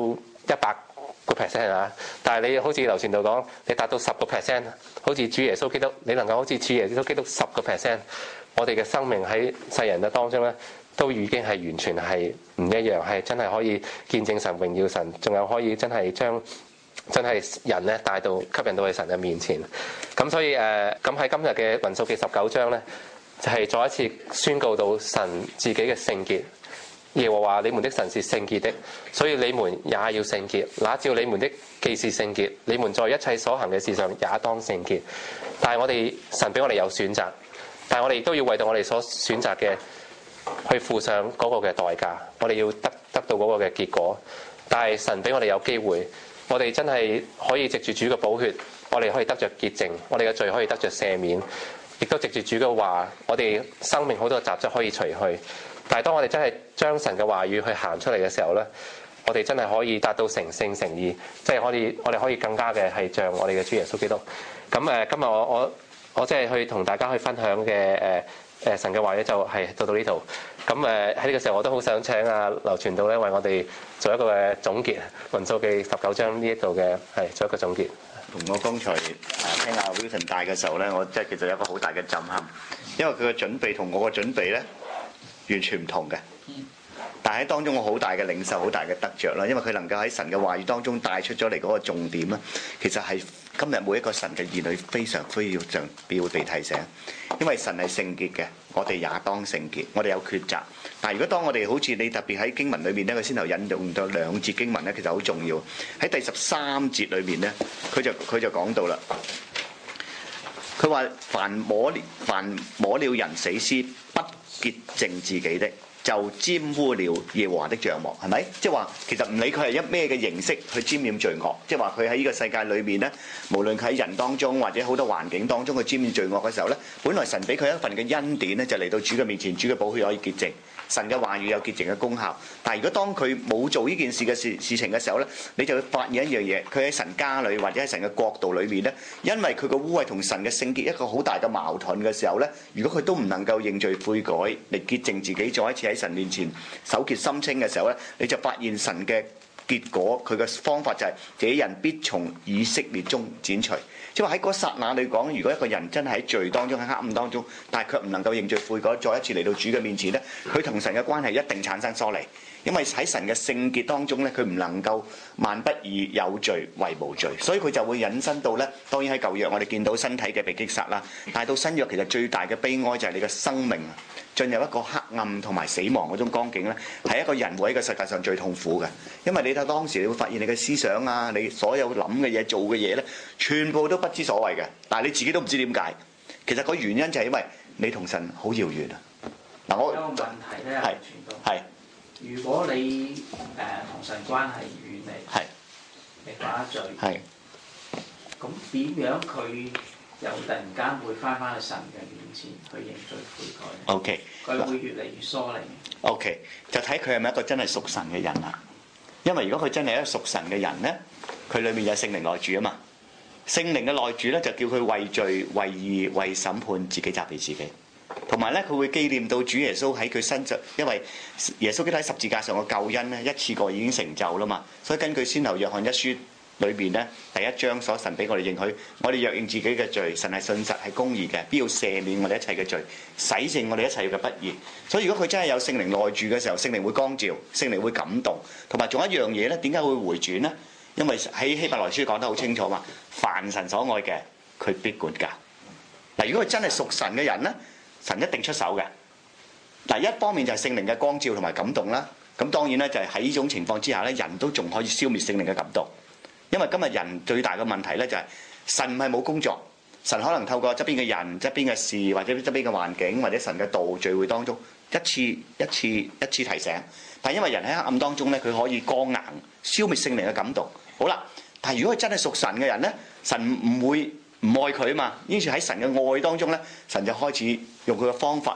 100% 啊，但係你好似劉傳道講，你達到10%，好似主耶穌基督，你能夠好似主耶穌基督10%，我哋嘅生命喺世人嘅當中咧，都已經係完全係唔一樣，係真係可以見證神、榮耀神，仲有可以真係將真係人咧帶到吸引到去神嘅面前。咁所以咁喺今日嘅民數記19章咧，就係再一次宣告到神自己嘅聖潔。耶和華你們的神是聖潔的，所以你們也要聖潔。那照你們的既是聖潔，你們在一切所行嘅事上也當聖潔。但係我哋神俾我哋有選擇，但係我哋亦都要為到我哋所選擇嘅去付上嗰個嘅代價。我哋要得到嗰個嘅結果。但係神俾我哋有機會，我哋真係可以藉住主嘅寶血，我哋可以得着潔淨，我哋嘅罪可以得着赦免，亦都藉住主嘅話，我哋生命好多雜質可以除去。但係當我哋真係將神嘅話語去行出嚟嘅時候咧，我哋真係可以達到成聖成義，即係我哋可以更加嘅係像我哋嘅主耶穌基督。咁今日我即係去同大家去分享嘅神嘅話語就係到呢度。咁喺呢個時候我都好想請劉傳道咧為我哋做一個嘅總結，民數記19章呢一度嘅做一個總結。 同我剛才聽阿 Wilson 帶嘅時候咧，我即係其實有一個好大嘅震撼，因為佢嘅準備同我嘅準備咧完全唔同嘅。但係喺當中我好大嘅領受，好大嘅得着啦，因為佢能夠喺神嘅話語當中帶出咗嚟嗰個重點啦。其實係今日每一個神嘅兒女非常需要被提醒，因為神係聖潔嘅，我哋也當聖潔，我哋有抉擇。但係如果當我哋好似你特別喺經文裏面咧，佢先頭引用到2節經文咧，其實好重要。喺第13節裏面咧，佢就講到啦。佢話凡摸了人死屍不潔淨自己的，就沾污了耶和華的帳幕，係咪？即係話其實唔理佢係咩嘅形式去沾染罪惡，即係話佢喺呢個世界裏面咧，無論佢喺人當中或者好多環境當中去沾染罪惡嘅時候咧，本來神俾佢一份嘅恩典咧，就嚟到主嘅面前，主嘅寶血可以潔淨。神嘅話語有潔淨嘅功效，但係如果當佢冇做呢件事嘅事情嘅時候咧，你就會發現一樣嘢，佢喺神家裏或者喺神嘅國度裏面咧，因為佢個污穢同神嘅聖潔一個好大嘅矛盾嘅時候咧，如果佢都唔能夠認罪悔改嚟潔淨自己，再一次喺神面前手潔心清嘅時候咧，你就發現神嘅結果，佢嘅方法就係這人必從以色列中剪除。即係話喺嗰剎那裏講，如果一個人真係喺罪當中、喺黑暗當中，但係卻唔能夠認罪悔改，再一次嚟到主嘅面前咧，佢同神嘅關係一定產生疏離，因為喺神嘅聖潔當中咧，佢唔能夠萬不以有罪為無罪，所以佢就會引申到咧。當然喺舊約我哋見到身體嘅被擊殺啦，但係到新約其實最大嘅悲哀就係你嘅生命進入一個黑暗同埋死亡嗰種光景咧，係一個人活喺個世界上最痛苦嘅。因為你睇當時你會發現你嘅思想啊，你所有諗嘅嘢、做嘅嘢咧，全部都不知所謂嘅。但係你自己都唔知點解。其實個原因就係因為你同神好遙遠啊。嗱，我有個問題咧，係傳道。係。如果你同神關係遠離，係你犯咗罪，係咁點樣佢又突然間會翻去神嘅面前去認罪悔改 ？OK， 佢會越嚟越疏離。 OK， 就睇佢係咪一個真係屬神嘅人啦。因為如果佢真係一個屬神嘅人咧，佢裏面有聖靈內住啊嘛。聖靈嘅內住咧，就叫佢為罪、為義、為審判自己責備自己。同埋咧，佢會紀念到主耶穌喺佢身上，因為耶穌基督喺十字架上嘅救恩咧，一次過已經成就啦嘛。所以根據先頭約翰一書裏邊咧，第1章所神俾我哋認許，我哋若認自己嘅罪，神係信實係公義嘅，必要赦免我哋一切嘅罪，洗淨我哋一切嘅不義。所以如果佢真係有聖靈內住嘅時候，聖靈會光照，聖靈會感動，同埋仲有一樣嘢咧，點解會回轉呢？因為喺希伯來書講得好清楚嘛，凡神所愛嘅，佢必管教。嗱，如果佢真係屬神嘅人咧，神一定出手嘅。嗱，一方面就係聖靈嘅光照同埋感動啦。咁當然咧，就係喺呢種情況之下咧，人都仲可以消滅聖靈嘅感動。因為今日人最大嘅問題咧，就係神唔係冇工作，神可能透過側邊嘅人、側邊嘅事，或者側邊嘅環境，或者神嘅道聚會當中一次提醒。但係因為人喺黑暗當中咧，佢可以剛硬消滅聖靈嘅感動。好啦，但係如果佢真係屬神嘅人咧，神唔會唔愛佢啊嘛。於是喺神嘅愛當中咧，神就開始用佢嘅方法咧，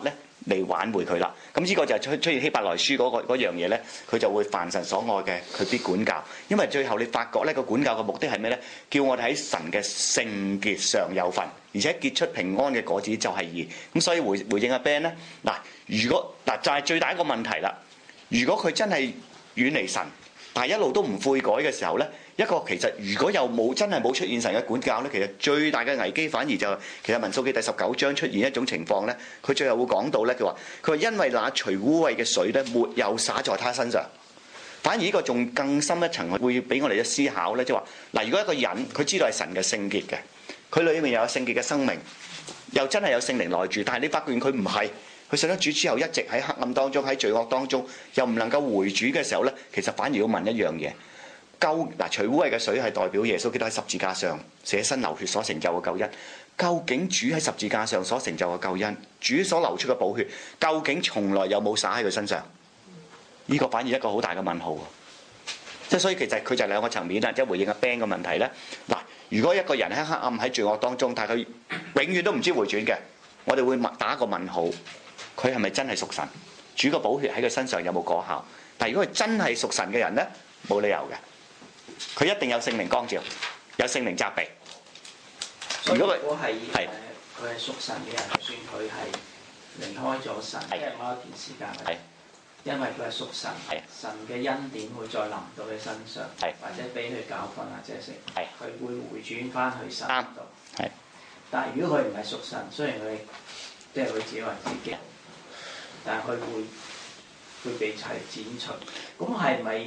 嚟挽回佢啦。咁呢個就出現希伯來書嗰樣嘢咧，佢就會凡神所愛嘅，佢必管教。因為最後你發覺咧，個管教嘅目的係咩咧？叫我哋喺神嘅聖潔上有份，而且結出平安嘅果子就係義。咁所以回應阿 Ben 咧，如果就係最大一個問題啦。如果佢真係遠離神，但係一路都唔悔改嘅時候咧，一個其實如果又真係冇出現神嘅管教咧，其實最大嘅危機反而就其實民數記第19章出現一種情況咧，佢最後會講到咧，佢話因為那除污穢嘅水咧沒有灑在他身上，反而呢個仲更深一層會俾我哋嘅思考咧，即係話如果一個人佢知道係神嘅聖潔嘅，佢裏面又有聖潔嘅生命，又真係有聖靈內住，但係你發現佢唔係。佢信咗主之後，一直喺黑暗當中，喺罪惡當中，又唔能夠回主嘅時候咧，其實反而要問一樣嘢：除污穢嘅水係代表耶穌基督喺十字架上捨身流血所成就嘅救恩。究竟主喺十字架上所成就嘅救恩，主所流出嘅寶血，究竟從來有冇灑喺佢身上？呢個反而一個好大嘅問號。即係所以其實佢就係兩個層面啦，即係回應阿 Ben 嘅問題咧。如果一個人喺黑暗喺罪惡當中，但係佢永遠都唔知回轉嘅，我哋會打一個問號。佢係咪真係屬神？主個寶血喺佢身上有冇果效？但係如果佢真係屬神嘅人咧，冇理由嘅。佢一定有聖靈光照，有聖靈責備。 如果係佢係屬神嘅人，就算佢係離開咗神，即係某一段時間，因為佢係屬神，神嘅恩典會再臨到佢身上，或者俾佢教訓或者成，佢會回轉翻去神度。但係如果佢唔係屬神，雖然佢即係佢自己話自己，但係佢會被剪除。咁係咪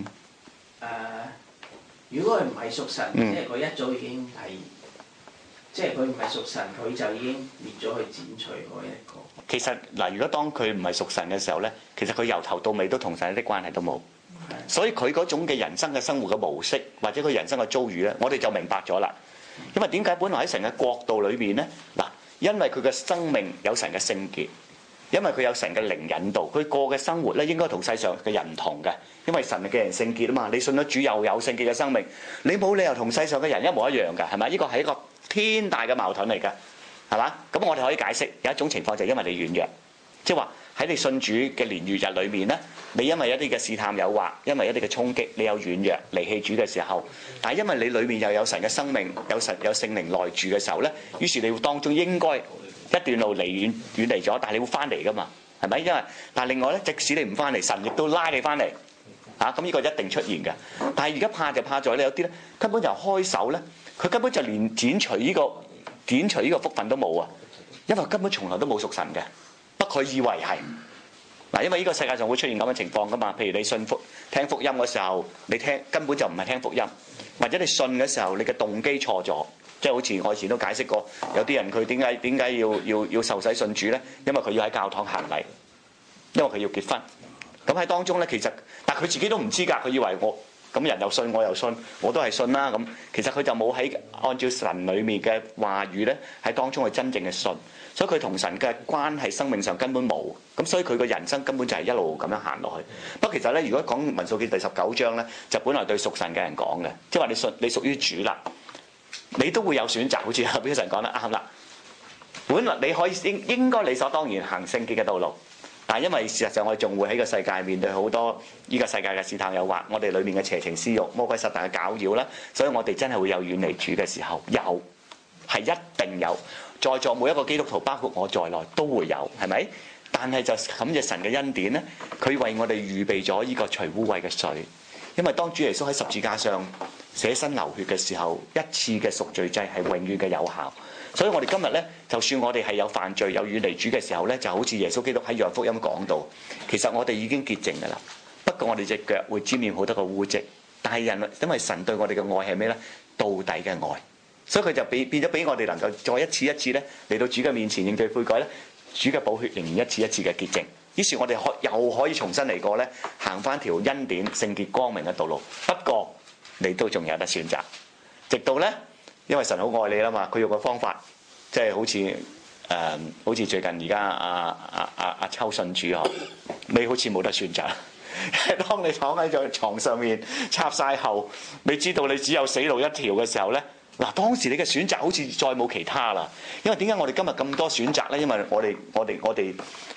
如果佢唔係屬神，即係佢一早已經係，即係佢唔係屬神，佢就已經滅咗去剪除嗰一個。 其實如果當佢唔係屬神嘅時候咧，其實佢由頭到尾都同神一啲關係都冇。所以佢嗰種嘅人生嘅生活嘅模式，或者佢人生嘅遭遇咧，我哋就明白咗啦。因為點解本來喺神嘅國度裏面咧？因為佢嘅生命有神嘅聖潔，因為佢有神嘅靈引導，佢過嘅生活咧應該同世上嘅人唔同嘅。因為神嘅人聖潔啊嘛，你信咗主又有聖潔嘅生命，你冇理由同世上嘅人一模一樣㗎，係咪？呢個係一個天大嘅矛盾嚟㗎，係嘛？咁我哋可以解釋有一種情況就係因為你軟弱，即係話喺你信主嘅年月日裏面咧，你因為一啲嘅試探誘惑，因為一啲嘅衝擊，你有軟弱離棄主嘅時候，但係因為你裏面又有神嘅生命，有聖靈內住嘅時候咧，於是你會當中應該一段路遠離咗，但係你會翻嚟㗎嘛，係咪？因為但係另外咧，即使你唔翻嚟，神亦都拉你翻嚟。咁呢個一定出現嘅，但係而家怕就怕在咧，有啲咧根本就開手咧，佢根本就連剪除呢個福分都冇啊，因為根本從來都冇屬神嘅，不過佢以為係因為呢個世界上會出現咁嘅情況噶嘛，譬如你聽福音嘅時候，你根本就唔係聽福音，或者你信嘅時候，你嘅動機錯咗，即係好似我以前都解釋過，有啲人佢點解要受洗信主咧？因為佢要喺教堂行禮，因為佢要結婚。咁喺當中咧，其實但佢自己都唔知㗎，佢以為我咁人又信，我又信，我都係信啦。咁其實佢就冇喺按照神裡面嘅話語咧，喺當中係真正嘅信，所以佢同神嘅關係生命上根本冇。咁所以佢個人生根本就係一路咁樣行落去。不過其實咧，如果講民數記第19章咧，就本來對屬神嘅人講嘅，即係話你屬於主啦，你都會有選擇，好似阿 Wilson 講得啱啦。本來你可以應該理所當然行聖潔嘅道路。但係因為事實上我哋仲會喺個世界面對好多呢個世界嘅試探誘惑，我哋裏面嘅邪情私慾、魔鬼撒旦嘅攪擾啦，所以我哋真係會有遠離主嘅時候，有係一定有，在座每一個基督徒，包括我在內都會有，係咪？但係就感謝神嘅恩典咧，佢為我哋預備咗呢個除污穢嘅水，因為當主耶穌喺十字架上捨身流血嘅時候，一次嘅贖罪祭係永遠嘅有效。所以我哋今日咧，就算我哋係有犯罪、有遠離主嘅時候咧，就好似耶穌基督喺約福音講到，其實我哋已經潔淨㗎啦。不過我哋隻腳會沾染好多個污跡，但係因為神對我哋嘅愛係咩咧？到底嘅愛，所以佢就變咗俾我哋能夠再一次一次咧嚟到主嘅面前認罪悔改咧，主嘅寶血仍然一次一次嘅潔淨。於是我哋又可以重新嚟過咧，行翻條恩典、聖潔、光明嘅道路。不過你都仲有得選擇，直到咧。因為神好愛你啦嘛，佢用個方法，即係好似最近而家阿秋信主嗬，你好似冇得選擇。當你躺喺張床上面插晒後，你知道你只有死路一條嘅時候咧，嗱當時你嘅選擇好似再冇其他啦。因為點解我哋今日咁多選擇咧？因為我哋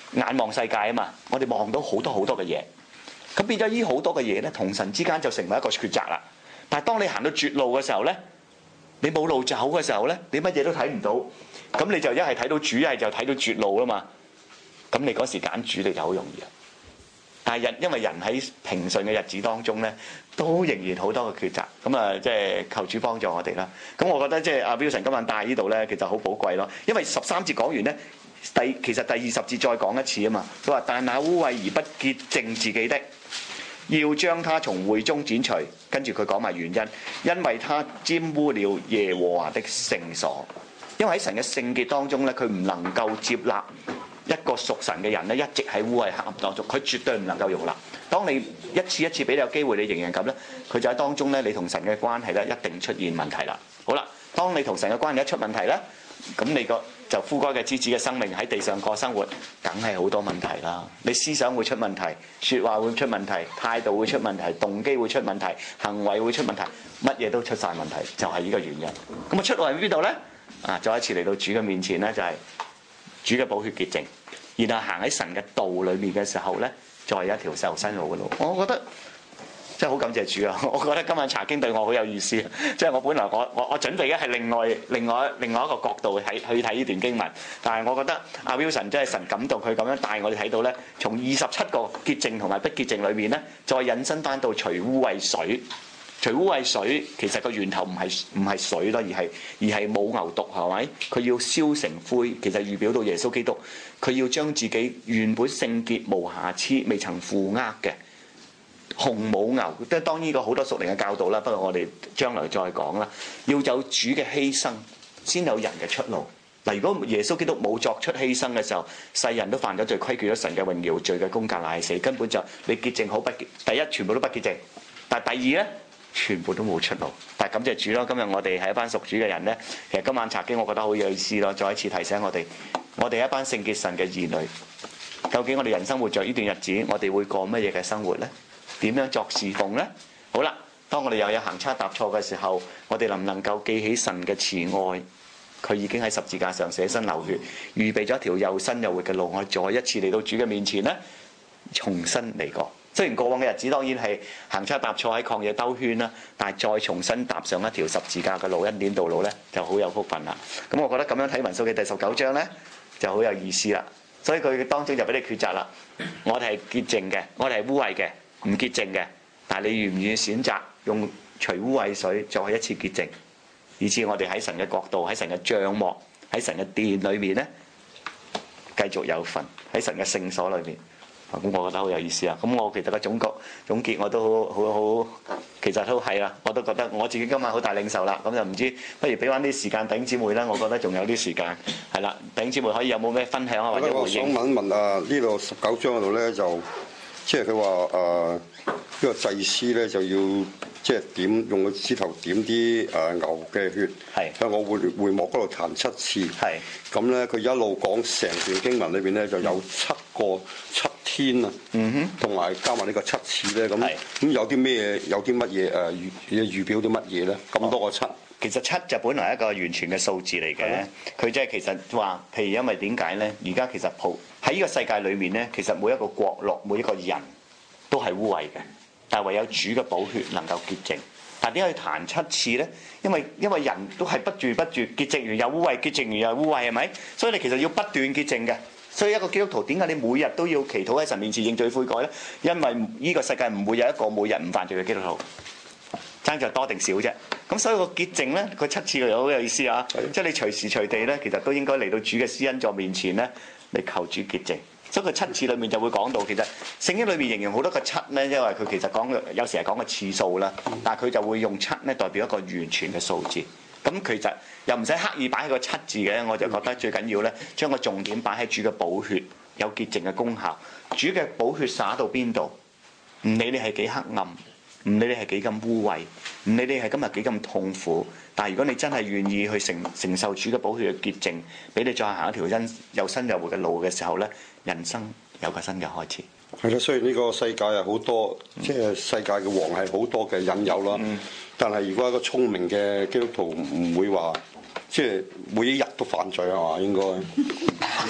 眼望世界啊嘛，我哋望到好多好多嘅嘢，咁變咗呢好多嘅嘢咧，同神之間就成為一個抉擇啦。但係當你行到絕路嘅時候咧，你冇路走嘅時候咧，你乜嘢都睇唔到，咁你就一係睇到主，一係就睇到絕路啦嘛。咁你嗰時揀主你就好容易啦。但係因為人喺平順嘅日子當中咧，都仍然好多嘅抉擇。咁啊，即係求主幫助我哋啦。咁我覺得即係阿 Wilson 今晚帶呢度咧，其實好寶貴咯。因為13節講完咧，其實第20節再講一次啊嘛。佢話：但那污穢而不潔淨自己的，要將他從會中剪除。跟住佢講埋原因，因為他沾污了耶和華的聖所。因為喺神嘅聖潔當中咧，佢唔能夠接納一個屬神嘅人咧，一直喺污穢黑暗當中，佢絕對唔能夠容納。當你一次一次俾你有機會，你仍然咁咧，佢就喺當中咧，你同神嘅關係咧一定出現問題啦。好啦，當你同神嘅關係一出問題咧，咁你個就枯乾嘅枝子嘅生命喺地上過生活，梗係好多問題啦。你思想會出問題，説話會出問題，態度會出問題，動機會出問題，行為會出問題，乜嘢都出晒問題，就係呢個原因。咁啊，出路喺邊度咧？再一次嚟到主嘅面前咧，就係主嘅寶血潔淨，然後行喺神嘅道裏面嘅時候咧，再有一條受新路嘅路。我覺得真係好感謝主啊！我覺得今晚查經對我好有意思，即係我本來我準備嘅係另外一個角度去睇呢段經文，但係我覺得阿 Wilson 真係神感動佢咁樣帶我哋睇到咧，從27個潔淨同埋不潔淨裏面咧，再引申翻到除污穢水。除污穢水其實個源頭唔係水咯，而係母牛犢係咪？佢要燒成灰，其實預表到耶穌基督，佢要將自己原本聖潔無瑕疵、未曾負軛嘅紅母牛，即係當呢個好多屬靈嘅教導啦。不過我哋將來再講啦。要有主嘅犧牲，先有人嘅出路。嗱，如果耶穌基督冇作出犧牲嘅時候，世人都犯咗罪，虧缺咗神嘅榮耀，罪嘅工價乃係死，根本就你潔淨好不潔，第一全部都不潔淨，但係第二咧，全部都冇出路。但係感謝主咯，今日我哋係一班屬主嘅人咧，其實今晚查經我覺得好有意思咯，再一次提醒我哋係一班聖潔神嘅兒女。究竟我哋人生活在呢段日子，我哋會過乜嘢嘅生活咧？點樣作侍奉咧？好啦，當我哋又有行差踏錯嘅時候，我哋能唔能夠記起神嘅慈愛？佢已經喺十字架上捨身流血，預備咗一條又新又活嘅路，我哋再一次嚟到主嘅面前咧，重新嚟過。雖然過往嘅日子當然係行差踏錯喺曠野兜圈啦，但係再重新踏上一條十字架嘅路，恩典道路咧，就好有福分啦。咁我覺得咁樣睇民數記第19章咧，就好有意思啦。所以佢當中就俾你抉擇啦。我哋係潔淨嘅，我哋係污穢嘅，唔潔淨嘅。但係你願唔願意選擇用除污穢水再一次潔淨，以致我哋喺神嘅國度、喺神嘅帳幕、喺神嘅殿裏面咧，繼續有份喺神嘅聖所裏面。咁我覺得好有意思啊！咁我其實個總結我都好，其實都係啦，我都覺得我自己今晚好大領受啦。咁就唔知，不如俾翻啲時間弟兄姊妹啦。我覺得仲有啲時間，係啦，弟兄姊妹可以有冇咩分享啊，或者回應？ 我想問啊，呢度19章嗰度咧就，即係佢話呢個祭司咧就要即係用個指頭點啲牛嘅血，喺我會幕嗰度彈7次。咁咧佢一路講成段經文裏邊咧就有7天啊，同埋加埋呢個7次咧，咁有啲乜嘢預表啲乜嘢咧？咁多個7， 其實7就本來係一個完全嘅數字嚟嘅。佢即係其實話，譬如因為點解咧？而家其實喺呢個世界裏面咧，其實每一個國落每一個人都係污穢嘅，但係唯有主嘅寶血能夠潔淨。但係點解要彈7次咧？因為人都係不住潔淨完又污穢，潔淨完又污穢，係咪？所以你其實要不斷潔淨嘅。所以一個基督徒點解你每日都要祈禱喺神面前認罪悔改咧？因為呢個世界唔會有一個每日唔犯罪嘅基督徒，爭在多定少啫。咁所以個潔淨咧，佢7次又好有意思啊！即係你隨時隨地咧，其實都應該嚟到主嘅施恩座面前咧，你求主潔淨。所以佢7次裏面就會講到，其實聖經裏面形容好多個7咧，因為佢其實有時係講個次數啦，但係佢就會用7咧代表一個完全嘅數字。咁其實又唔使刻意擺喺個7字嘅，我就覺得最緊要咧，將個重點擺喺主嘅寶血有潔淨嘅功效。主嘅寶血灑到邊度，唔理你係幾黑暗，唔理你係幾咁污穢，唔理你係今日幾咁痛苦，但係如果你真係願意去承受主嘅寶血嘅潔淨，俾你再行一條又新又活嘅路嘅時候咧，人生有個新嘅開始。 係啦，雖然呢個世界係好多，即係世界嘅王係好多嘅引誘啦。但係如果一個聰明嘅基督徒唔會話，即係每一日都犯罪係嘛？應該。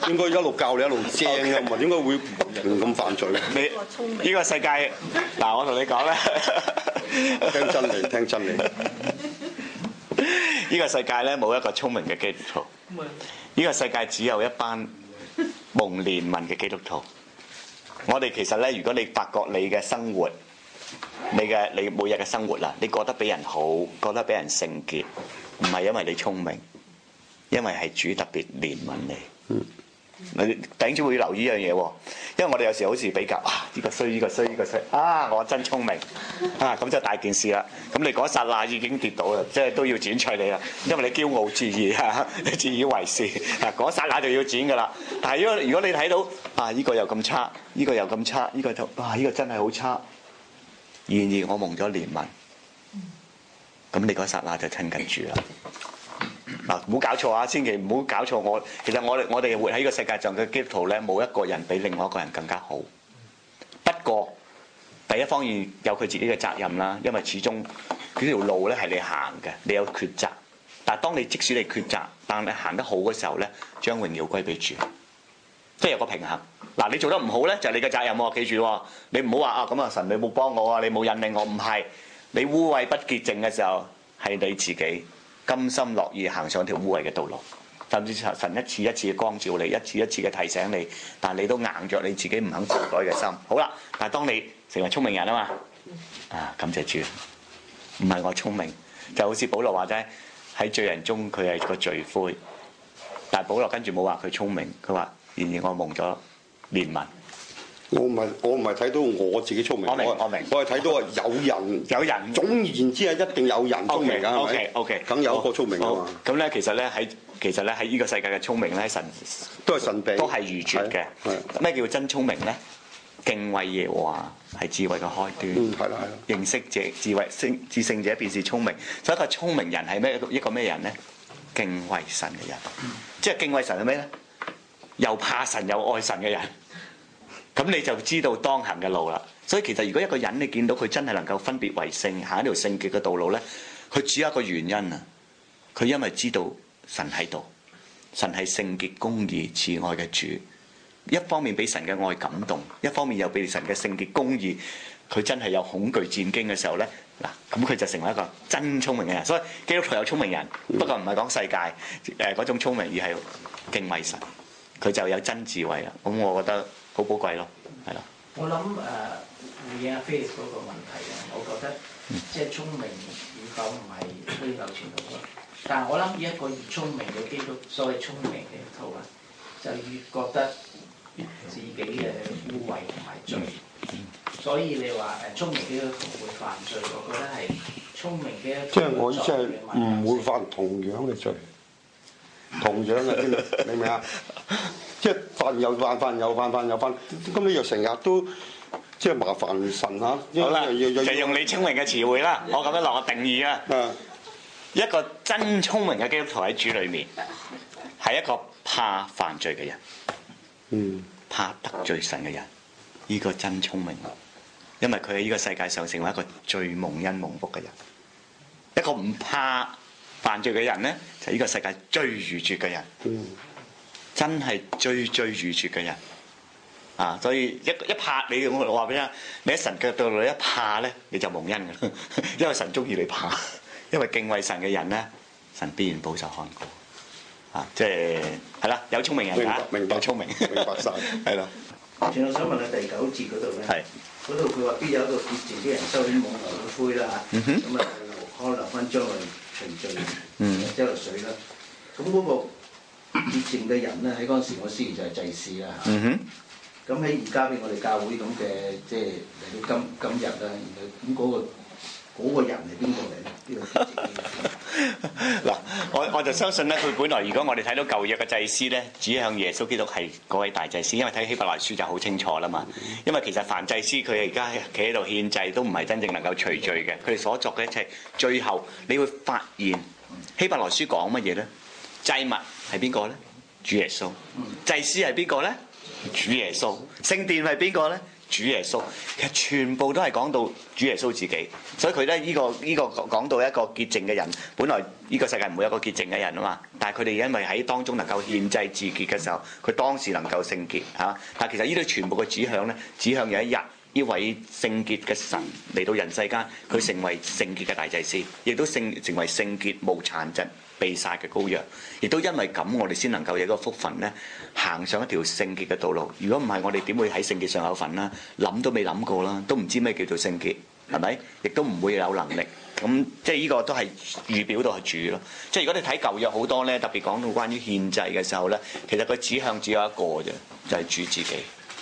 應該一路教你一路精啊嘛，點解會人咁犯罪？ 呢個世界嗱，我同你講咧， 聽真理，聽真理。 呢個世界咧冇一個聰明嘅基督徒，呢個世界只有一班蒙憐憫嘅基督徒。我哋其實咧，如果你發覺你嘅生活，你每日嘅生活啦，你覺得俾人好，覺得俾人聖潔，唔係因為你聰明，因為係主特別憐憫你。你頂住會留意一樣嘢喎，因為我哋有時好似比較呢個衰，呢個衰，呢個衰我真聰明咁就大件事啦。咁你嗰剎那已經跌倒啦，即係都要剪除你啦，因為你驕傲自義你自以為是嗰剎那就要剪噶啦。但係如果你睇到呢個又咁差，呢個又咁差，呢個就呢個真係好差，然而我蒙咗憐憫，咁你嗰剎那就親近主啦。唔好搞錯啊！千祈唔好搞錯。其實我哋活喺呢個世界上嘅基督徒咧，冇一個人比另外一個人更加好。不過第一方面有佢自己嘅責任啦，因為始終佢條路咧係你行嘅，你有抉擇。但係當你即使你抉擇，但係你行得好嘅時候咧，將榮耀歸俾主，即係有個平衡。嗱，你做得唔好咧，就係你嘅責任喎。記住喎，你唔好話咁啊，神你冇幫我啊，你冇引領我，唔係你污穢不潔淨嘅時候，係你自己甘心樂意行上條污穢嘅道路，甚至神一次一次嘅光照你，一次一次嘅提醒你，但係你都硬着你自己唔肯悔改嘅心。好啦，但係當你成為聰明人啊嘛，感謝主，唔係我聰明，就好似保羅話齋喺罪人中佢係個罪魁，但係保羅跟住冇話佢聰明，佢話然而我蒙咗憐憫。 我唔係睇到我自己聰明，我明，我係睇到有人，總而言之係一定有人聰明㗎，係咪？OK，梗有一個聰明㗎嘛。咁咧，其實咧喺呢個世界嘅聰明咧，神都係神秘，都係愚拙嘅。咩叫真聰明咧？敬畏耶和華係智慧嘅開端。係啦。認識智慧至聖者便是聰明。所以一個聰明人係咩？一個咩人咧？敬畏神嘅人。即係敬畏神係咩咧？又怕神又愛神嘅人。咁你就知道當行嘅路啦。所以其實如果一個人你見到佢真係能夠分別為聖，行一條聖潔嘅道路咧，佢只有一個原因啊。佢因為知道神喺度，神係聖潔、公義、慈愛嘅主。一方面俾神嘅愛感動，一方面又俾神嘅聖潔、公義。佢真係有恐懼戰驚嘅時候咧，嗱咁佢就成為一個真聰明嘅人。所以基督徒有聰明人，不過唔係講世界嗰種聰明，而係敬畏神，佢就有真智慧啦。咁我覺得好寶貴咯，係咯。 我諗回應阿 Felix 嗰個問題咧，我覺得即係聰明與否唔係虛有傳統咯。但係我諗，一個越聰明嘅基督，所謂聰明嘅基督徒啊，就越覺得自己嘅污穢同埋罪。所以你話聰明基督徒會犯罪，我覺得係聰明基督徒。即係我意思係唔會犯同樣嘅罪，同樣嘅，你明唔明啊？即係犯又犯，咁你又成日都即係麻煩神嚇。好啦，就用你聰明嘅詞彙啦，我咁樣落個定義啊。一個真聰明嘅基督徒喺主裏面，係一個怕犯罪嘅人，怕得罪神嘅人，呢個真聰明。因為佢喺呢個世界上成為一個最蒙恩蒙福嘅人。一個唔怕犯罪嘅人咧，就係呢個世界最愚拙嘅人。真係最愚拙嘅人啊！所以一怕你，我話俾你聽，你喺神嘅道路一怕咧，你就蒙恩嘅，因為神中意你怕，因為敬畏神嘅人咧，神必然保守看顧啊！即係啦，有聰明人㗎，明白聰明，明白晒，係啦。仲有想問下第9節嗰度咧，嗰度佢話必有一個潔淨啲人收起網羅嘅灰啦嚇，咁啊可能留翻將來除罪，即係水啦。咁嗰個潔淨嘅人咧，喺嗰陣時我思疑就係祭司啦嚇。咁喺而家俾我哋教會咁嘅，即係嚟到今日啦，咁嗰個人係邊個嚟咧？呢個潔淨嗱，我就相信咧，佢本來如果我哋睇到舊約嘅祭司咧，指向耶穌基督係嗰位大祭司，因為睇希伯來書就好清楚啦嘛。因為其實凡祭司佢而家企喺度獻祭，都唔係真正能夠除罪嘅。佢哋所作嘅一切，最後你會發現希伯來書講乜嘢咧？祭物係邊個咧？主耶穌。祭司係邊個咧？主耶穌。聖殿係邊個咧？ 主耶穌，其實全部都係講到主耶穌自己。所以佢咧呢個講到一個潔淨嘅人，本來呢個世界唔會有一個潔淨嘅人啊嘛。但係佢哋因為喺當中能夠獻祭自潔嘅時候，佢當時能夠聖潔嚇。但係其實呢啲全部嘅指向咧，指向有一日呢位聖潔嘅神嚟到人世間，佢成為聖潔嘅大祭司，亦都成為聖潔無殘疾被殺嘅羔羊，亦都因為咁，我哋先能夠有一個福分咧，行上一條聖潔嘅道路。如果唔係，我哋點會喺聖潔上有份啦？諗都未諗過啦，都唔知咩叫做聖潔，係咪？亦都唔會有能力。咁即係呢個都係預表到係主咯。即係如果你睇舊約好多咧，特別講到關於獻祭嘅時候咧，其實佢指向只有一個啫，就係主自己。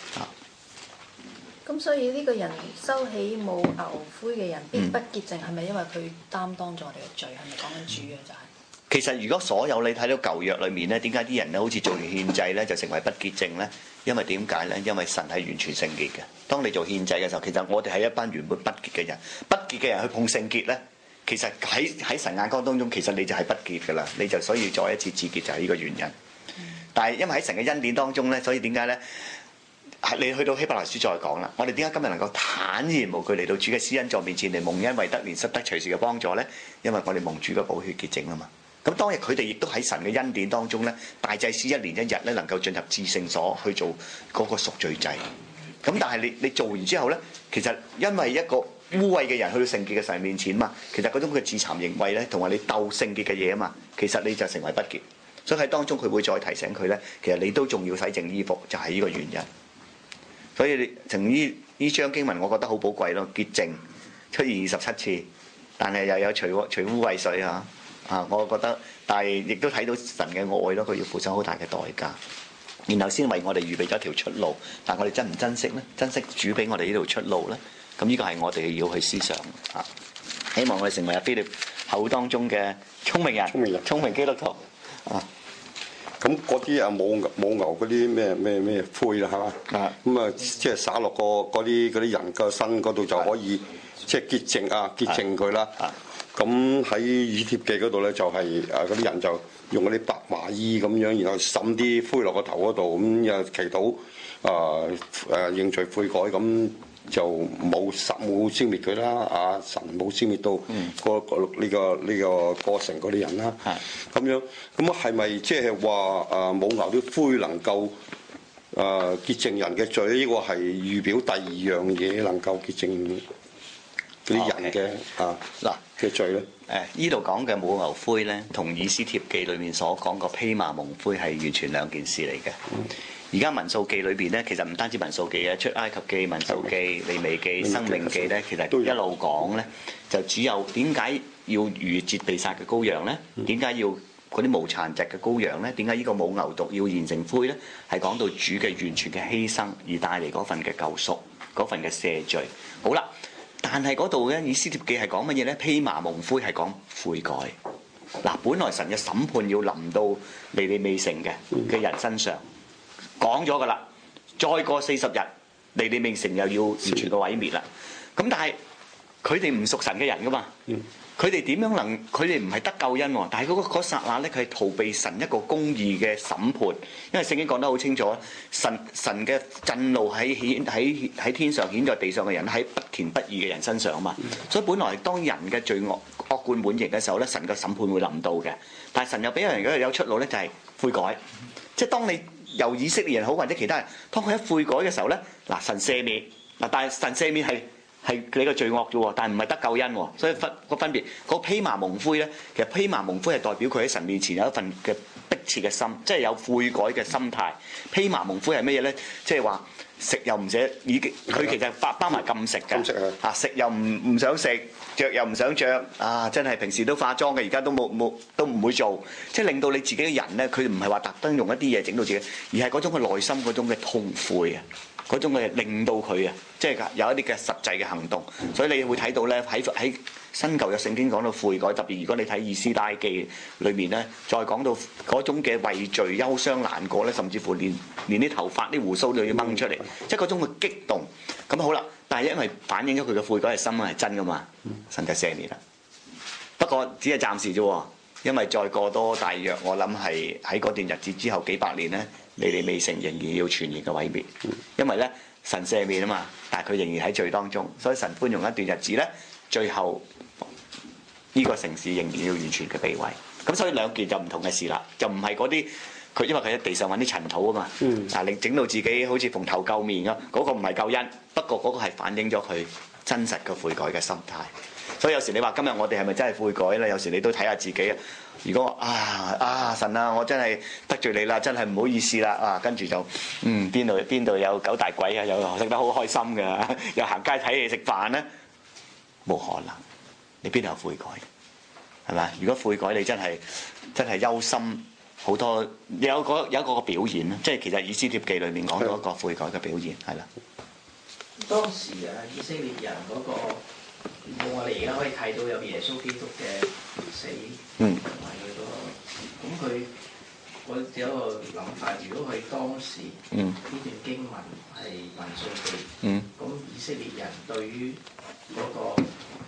咁所以呢個人收起冇牛灰嘅人必不潔淨，係咪因為佢擔當咗我哋嘅罪？係咪講緊主嘅就係？ 其實如果所有你睇到舊約裏面咧，點解啲人咧好似做完獻祭咧就成為不潔淨咧？因為點解咧？因為神係完全聖潔嘅。當你做獻祭嘅時候，其實我哋係一班原本不潔嘅人，不潔嘅人去碰聖潔咧，其實喺神眼光當中，其實你就係不潔㗎啦，你就所以再一次自潔就係呢個原因。但係因為喺神嘅恩典當中咧，所以點解咧？你去到希伯來書再講啦，我哋點解今日能夠坦然無懼嚟到主嘅施恩座面前嚟蒙恩惠得憐，失得隨時嘅幫助咧？因為我哋蒙主嘅寶血潔淨啊嘛。咁當日佢哋亦都喺神嘅恩典當中咧，大祭司一年一日咧能夠進入至聖所去做嗰個贖罪祭。咁但係你做完之後咧，其實因為一個污穢嘅人去到聖潔嘅神面前嘛，其實嗰種嘅自慚形穢咧，同埋你鬥聖潔嘅嘢啊嘛，其實你就成為不潔。所以喺當中佢會再提醒佢咧，其實你都仲要洗淨衣服，就係呢個原因。所以你從呢章經文，我覺得好寶貴咯，潔淨出現27次，但係又有除污穢水啊！我覺得，但係亦都睇到神嘅愛咯，佢要付出好大嘅代價，然後先為我哋預備咗一條出路。但我哋珍唔珍惜呢？珍惜主俾我哋呢條出路呢？咁呢個係我哋要去思想啊！希望我哋成為阿菲力口當中嘅聰明人，聰明基督徒啊！ 咁嗰啲冇牛嗰啲咩灰啦，係嘛？咁即係灑落嗰啲人嘅身嗰度就可以即係潔淨佢啦。咁喺以帖記嗰度咧，就係嗰啲人就用嗰啲白麻衣咁樣，然後滲啲灰落個頭嗰度，咁又祈禱認罪悔改，咁就冇消滅佢啦。神冇消滅到呢個過程嗰啲人啦。咁樣咁係咪即係話冇牛啲灰能夠潔淨人嘅罪？呢個係預表第二樣嘢能夠潔淨嗰啲人嘅嘅罪咧？ 呢度講嘅冇牛灰咧，同以斯帖記裏面所講個披麻蒙灰係完全兩件事嚟嘅。而家民數記裏邊咧，其實唔單止民數記嘅，出埃及記、民數記、利未記、申命記咧，其實一路講咧，就只有點解要逾節被殺嘅羔羊咧？點解要嗰啲無殘疾嘅羔羊咧？點解呢個冇牛犢要現成灰咧？係講到主嘅完全嘅犧牲而帶嚟嗰份嘅救贖，嗰份嘅赦罪。好啦。但係嗰度咧，以斯帖記係講乜嘢咧？披麻蒙灰係講悔改。嗱，本來神嘅審判要臨到尼尼微城嘅人身上，講咗噶啦。再過40日，尼尼微城又要完全嘅毀滅啦。咁但係佢哋唔屬神嘅人噶嘛？佢哋點樣能？佢哋唔係得救恩喎，但係嗰剎那咧，佢係逃避神一個公義嘅審判，因為聖經講得好清楚，神嘅震怒喺天上顯在地上嘅人，喺不虔不義嘅人身上啊嘛。所以本來當人嘅罪惡貫滿盈嘅時候咧，神嘅審判會臨到嘅。但係神又俾人有出路咧，就係悔改。即係當你由以色列人好或者其他人，當佢一悔改嘅時候咧，嗱，神赦免嗱，但係神赦免係你個罪惡啫喎，但係唔係得救恩喎，所以個分別。個披麻蒙灰咧，其實披麻蒙灰係代表佢喺神面前有一份嘅迫切嘅心，即係有悔改嘅心態。披麻蒙灰係乜嘢咧？即係話食又唔捨，已經佢其實包埋禁食嘅，食又唔想食，着又唔想着，真係平時都化妝嘅，而家都唔會做，即係令到你自己嘅人咧，佢唔係話特登用一啲嘢整到自己，而係嗰種嘅內心嗰種嘅痛悔啊！嗰種嘅令到佢啊，即係有一啲嘅實際嘅行動，所以你會睇到咧喺新舊約聖經講到悔改，特別如果你睇以斯拉記裏面咧，再講到嗰種嘅畏罪、憂傷、難過咧，甚至乎連啲頭髮、啲鬍鬚都要掹出嚟，即係嗰種嘅激動。咁好啦，但係因為反映咗佢嘅悔改係心係真噶嘛，神就赦免啦。不過只係暫時啫，因為再過多大約我諗係喺嗰段日子之後幾百年咧。尼尼微城仍然要全然嘅毀滅，因為咧神赦免啊嘛，但係佢仍然喺罪當中，所以神寬容一段日子咧，最後呢個城市仍然要完全嘅被毀。咁所以兩件就唔同嘅事啦，就唔係嗰啲佢因為佢喺地上揾啲塵土啊嘛，你整到自己好似蓬頭垢面咁，嗰個唔係救恩，不過嗰個係反映咗佢真實嘅悔改嘅心態。所以有時你話今日我哋係咪真係悔改咧？有時你都睇下自己啊。如果神啊，我真係得罪你啦，真係唔好意思啦跟住就邊度有九大鬼啊，又食得好開心嘅，又行街睇戲食飯咧，冇可能。你邊度有悔改？係咪？如果悔改你真係憂心好多，有一個表現啦，即係其實以斯帖記裏面講到一個悔改嘅表現係啦。 當時以色列人嗰個，我哋而家可以睇到有耶穌基督嘅死，同埋佢嗰個，咁佢我有一個諗法，如果佢當時呢段經文係民數記，咁以色列人對於嗰個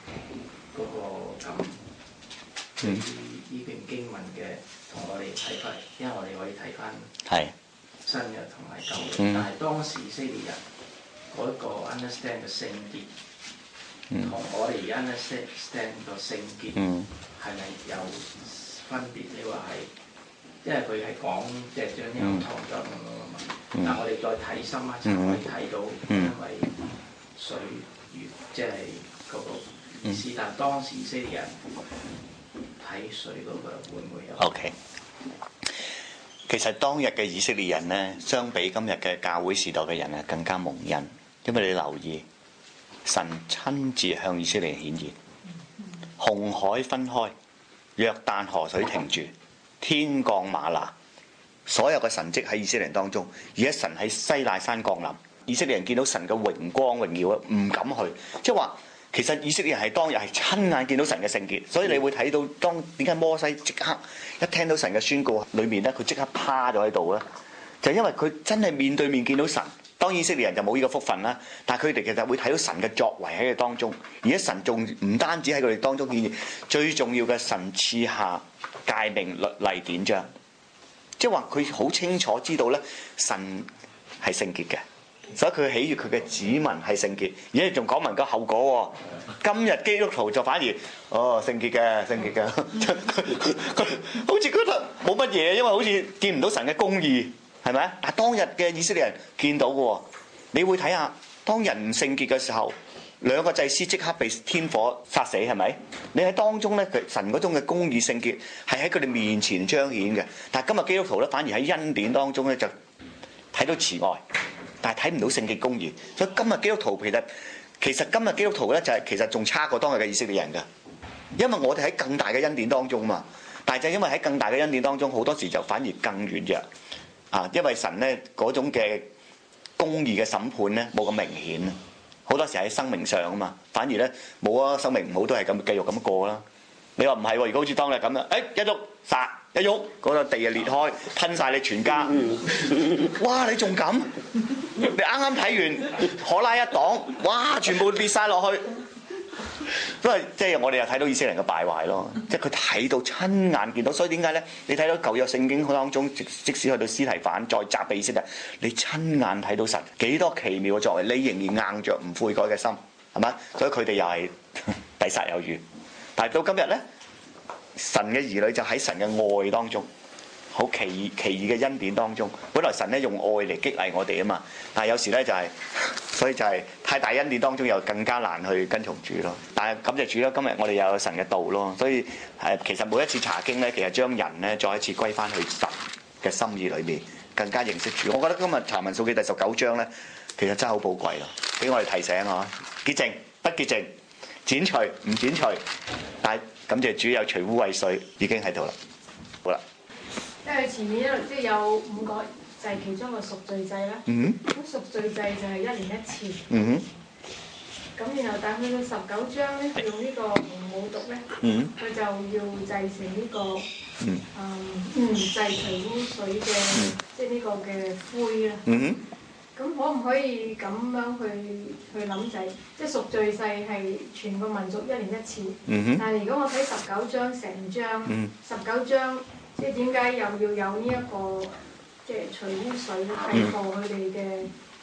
咁。呢段經文嘅同我哋睇法，因為我哋可以睇翻新約同埋舊約，但係當時以色列人嗰個 understand 嘅聖潔，同我哋而家 understand 個聖潔係咪有分別？你話係，因為佢係講即係將呢個創作咁樣啊嘛，但係我哋再睇深一層可以睇到，因為水月即係嗰個意思，但係當時以色列人。睇水嗰個會唔會有 ？OK， 其實當日嘅以色列人呢，相比今日嘅教會時代嘅人啊，更加蒙恩，因為你留意，神親自向以色列人顯現，紅海分開，約旦河水停住，天降嗎哪，所有嘅神蹟喺以色列人當中。而家神喺西奈山降臨，以色列人見到神嘅榮光榮耀啊，唔敢去，即係話。其實以色列人係當日係親眼見到神嘅聖潔，所以你會睇到點解摩西即刻一聽到神嘅宣告裏面咧，佢即刻趴咗喺度咧，就因為佢真係面對面見到神。當然以色列人就冇呢個福分啦，但係佢哋其實會睇到神嘅作為喺佢當中，而家神仲唔單止喺佢哋當中顯現，最重要嘅神賜下誡命律例典章，即係話佢好清楚知道咧神係聖潔嘅。所以佢喜悅佢嘅子民係聖潔，而家仲講埋個後果喎。今日基督徒就反而聖潔嘅，佢好似覺得冇乜嘢，因為好似見唔到神嘅公義，係咪？但係當日嘅以色列人見到嘅喎，你會睇下當人唔聖潔嘅時候，兩個祭司即刻被天火殺死，係咪？你喺當中咧，神嗰種嘅公義聖潔係喺佢哋面前彰顯嘅。但係今日基督徒咧，反而喺恩典當中咧就睇到慈愛。但係睇唔到聖潔公義，所以今日基督徒其實今日基督徒咧就係其實仲差過當日嘅以色列人㗎，因為我哋喺更大嘅恩典當中嘛，但係就因為喺更大嘅恩典當中，好多時就反而更軟弱因為神咧嗰種嘅公義嘅審判咧冇咁明顯，好多時喺生命上啊嘛，反而咧冇啊，生命唔好都係咁繼續咁過啦。你話唔係喎？如果好似當日咁啦，一喐殺一喐，嗰個地就裂開，吞晒你全家。哇！你仲咁？你啱啱睇完可拉一黨，哇！全部跌晒落去。因為即係我哋又睇到以色列人嘅敗壞咯，即係佢睇到親眼見到，所以點解咧？你睇到舊約聖經當中，即使去到司提反再責備以色列，你親眼睇到神幾多奇妙嘅作為，你仍然硬着唔悔改嘅心，係咪？所以佢哋又係抵殺有餘。但係到今日咧，神嘅兒女就喺神嘅愛當中，好奇異嘅恩典當中。本來神咧用愛嚟激勵我哋啊嘛，但係有時咧就係，所以就係太大恩典當中又更加難去跟從主咯。但係感謝主啦，今日我哋又有神嘅道咯，所以其實每一次查經咧，其實將人咧再一次歸翻去神嘅心意裏面，更加認識主。我覺得今日查民數記第19章咧，其實真係好寶貴咯，俾我哋提醒啊，潔淨不潔淨。剪除唔剪除，但係感謝主有除污穢水已經喺度啦，好啦。 因為前面一路即係有5個就係其中個贖罪祭啦。咁贖罪祭就係1年1次。咁然後但係去到19章咧，用呢個紅母毒咧，佢就要製成呢個製除污水嘅，即係呢個嘅灰啦。咁可唔可以咁樣去諗就係，即係贖罪祭係全個民族1年1次。但係如果我睇19章成章，19章即係點解又要有呢一個即係除污水咧？係過佢哋嘅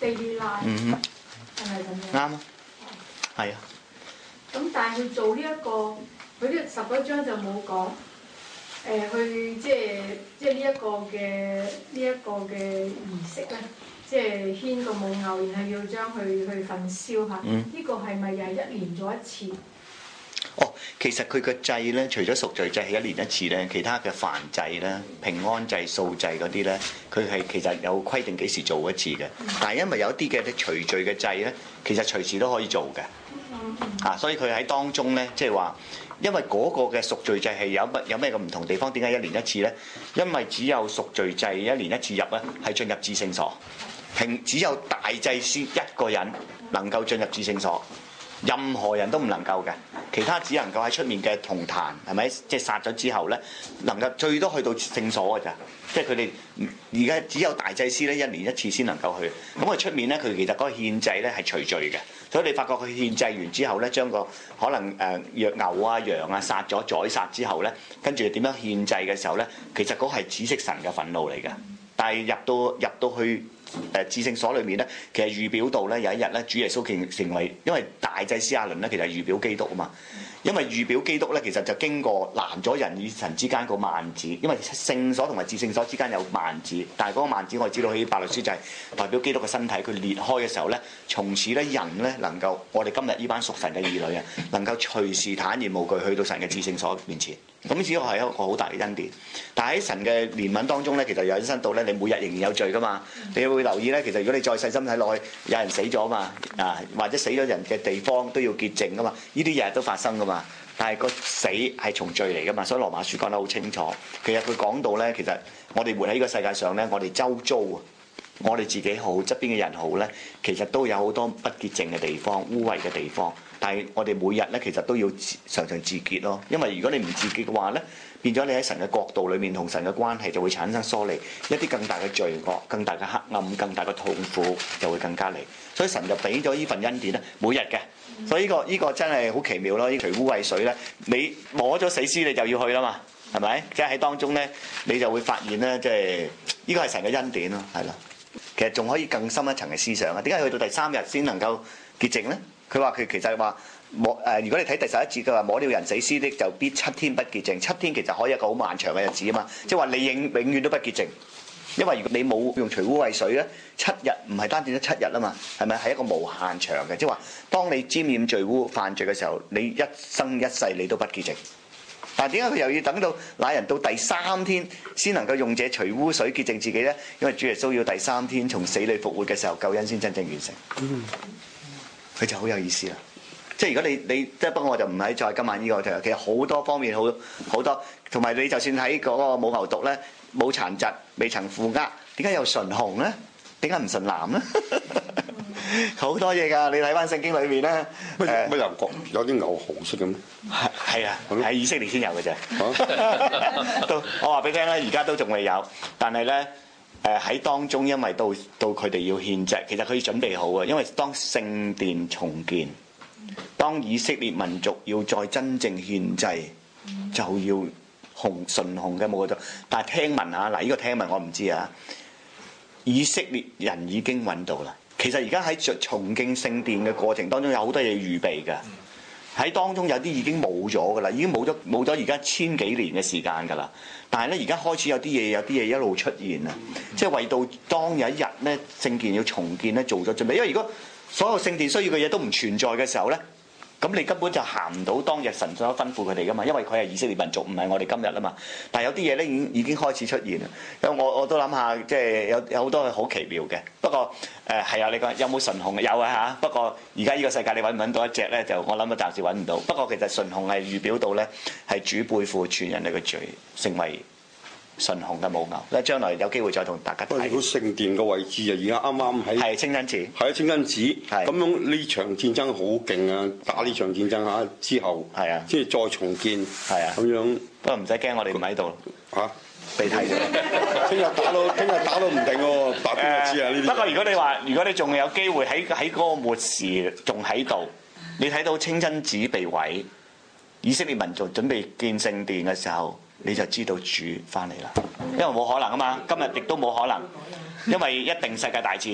daily life，係咪咁樣？ 啱啊，係啊。 咁但係佢做呢一個，佢呢19章就冇講去即係呢一個嘅儀式咧，即係牽個母牛，然後要將佢去焚燒嚇。呢個係咪又係1年做一次？ 哦，其實佢個祭咧，除咗贖罪祭係1年1次咧，其他嘅燔祭咧、平安祭、素祭嗰啲咧，佢係其實有規定幾時做一次嘅。但係因為有啲嘅除罪嘅祭咧，其實隨時都可以做嘅。所以佢喺當中咧，即係話，因為嗰個嘅贖罪祭係有咩咁唔同地方？點解1年1次咧？因為只有贖罪祭1年1次入咧，係進入至聖所。只有大祭司一個人能夠進入至聖所。任何人都唔能夠嘅，其他只能夠喺出面嘅銅壇，係咪？即係殺咗之後咧，能夠最多去到聖所㗎咋。即係佢哋而家只有大祭司咧1年1次先能夠去。咁佢出面咧，佢其實嗰個獻祭咧係除罪嘅。所以你發覺佢獻祭完之後咧，將個可能牛啊羊啊殺咗宰殺之後咧，跟住點樣獻祭嘅時候咧，其實嗰係指示神嘅憤怒嚟嘅。但係入到去至聖所裏面咧，其實預表到咧有一日咧，主耶穌成為，因為大祭司亞倫咧，其實係預表基督啊嘛。因為預表基督咧，其實就經過攔咗人與神之間個幔子，因為聖所同埋至聖所之間有幔子，但係嗰個幔子我哋知道喺伯律書就係代表基督嘅身體，佢裂開嘅時候咧，從此咧人咧能夠，我哋今日呢班屬神嘅兒女啊，能夠隨時坦然無懼去到神嘅至聖所面前。咁呢個係一個好大嘅恩典。但係喺神嘅憐憫當中咧，其實有引申到咧，你每日仍然有罪噶嘛。你會留意咧，其實如果你再細心睇落去，有人死咗嘛，或者死咗人嘅地方都要潔淨噶嘛，呢啲日日都發生噶嘛。但係個死係從罪嚟噶嘛，所以羅馬書講得好清楚。其實佢講到咧，其實我哋活喺呢個世界上咧，我哋周遭啊，我哋自己好，側邊嘅人好咧，其實都有好多不潔淨嘅地方、污穢嘅地方。但係我哋每日咧，其實都要常常自潔咯。因為如果你唔自潔嘅話咧，變咗你喺神嘅國度裏面同神嘅關係就會產生疏離，一啲更大嘅罪惡、更大嘅黑暗、更大嘅痛苦就會更加嚟。所以神就俾咗呢份恩典咧，每日嘅。所以呢個真係好奇妙咯！呢除污穢水咧，你摸咗死屍你就要去啦嘛，係咪？即係喺當中咧，你就會發現咧，即係呢個係神嘅恩典咯，係啦。其實仲可以更深一層嘅思想啊！點解去到第3日先能夠潔淨咧？佢話佢其實話如果你睇第11節，佢話摸了人死屍的就必7天不潔淨。7天其實可以一個好漫長嘅日子啊嘛，即係話你永遠都不潔淨。因為如果你冇用除污穢水咧，7日唔係單止得7日啊嘛，係咪？係一個無限長嘅，即係話當你沾染罪污犯罪嘅時候，你一生一世你都不潔淨。但係點解佢又要等到那人到第3天先能夠用這除污水潔淨自己咧？因為主耶穌要第3天從死裏復活嘅時候，救恩先真正完成。佢就好有意思啦。即係如果你即係不過我就唔喺再今晚呢個，其實好多方面好多，同埋你就算喺嗰個冇牛犢咧，冇殘疾，未曾負軛，點解有純紅咧？點解唔純藍咧？好多嘢㗎！你睇翻聖經裏面咧， 乜又講有啲牛紅色咁？ 係啊，喺以色列先有嘅啫。我話俾你聽咧，而家都仲未有，但係咧喺當中，因為到佢哋要獻祭，其實佢準備好嘅，因為當聖殿重建，當以色列民族要再真正獻祭，就要純紅嘅冇咗。但係聽聞啊，嗱呢個聽聞我唔知啊，以色列人已經揾到啦。其實而家喺重建聖殿嘅過程當中，有好多嘢預備㗎。喺當中有啲已經冇咗㗎啦，已經冇咗而家1000幾年嘅時間㗎啦。但係咧，而家開始有啲嘢一路出現啊！即係為到當有一日咧，聖殿要重建咧，做咗準備。因為如果所有聖殿需要嘅嘢都唔存在嘅時候咧，咁你根本就行唔到當日神所吩咐佢哋噶嘛，因為佢係以色列民族，唔係我哋今日啊嘛。但係有啲嘢咧已經開始出現啦。咁我都諗下，即係有好多係好奇妙嘅。不過係啊，你講有冇純紅？有啊嚇。不過而家呢個世界你揾唔揾到一隻咧，就我諗暫時揾唔到。不過其實純紅係預表到咧係主背負全人類嘅罪，成為純紅嘅母牛。將來有機會再同大家睇。 如果聖殿嘅位置啊，而家啱啱喺係清真寺， 係清真寺。咁樣呢場戰爭好勁啊！打呢場戰爭嚇之後， 係啊， 即係再重建， 係啊， 咁樣。 不過唔使驚，我哋唔喺度嚇， 被睇咗。 聽日打到唔定喎，白邊個知啊？呢啲。 不過如果你仲有機會喺嗰個末時仲喺度，你睇到清真寺被毀，以色列民族準備建聖殿嘅時候，你就知道主翻嚟啦。因為冇可能啊嘛，今日亦都冇可能，因為一定世界大戰嘅。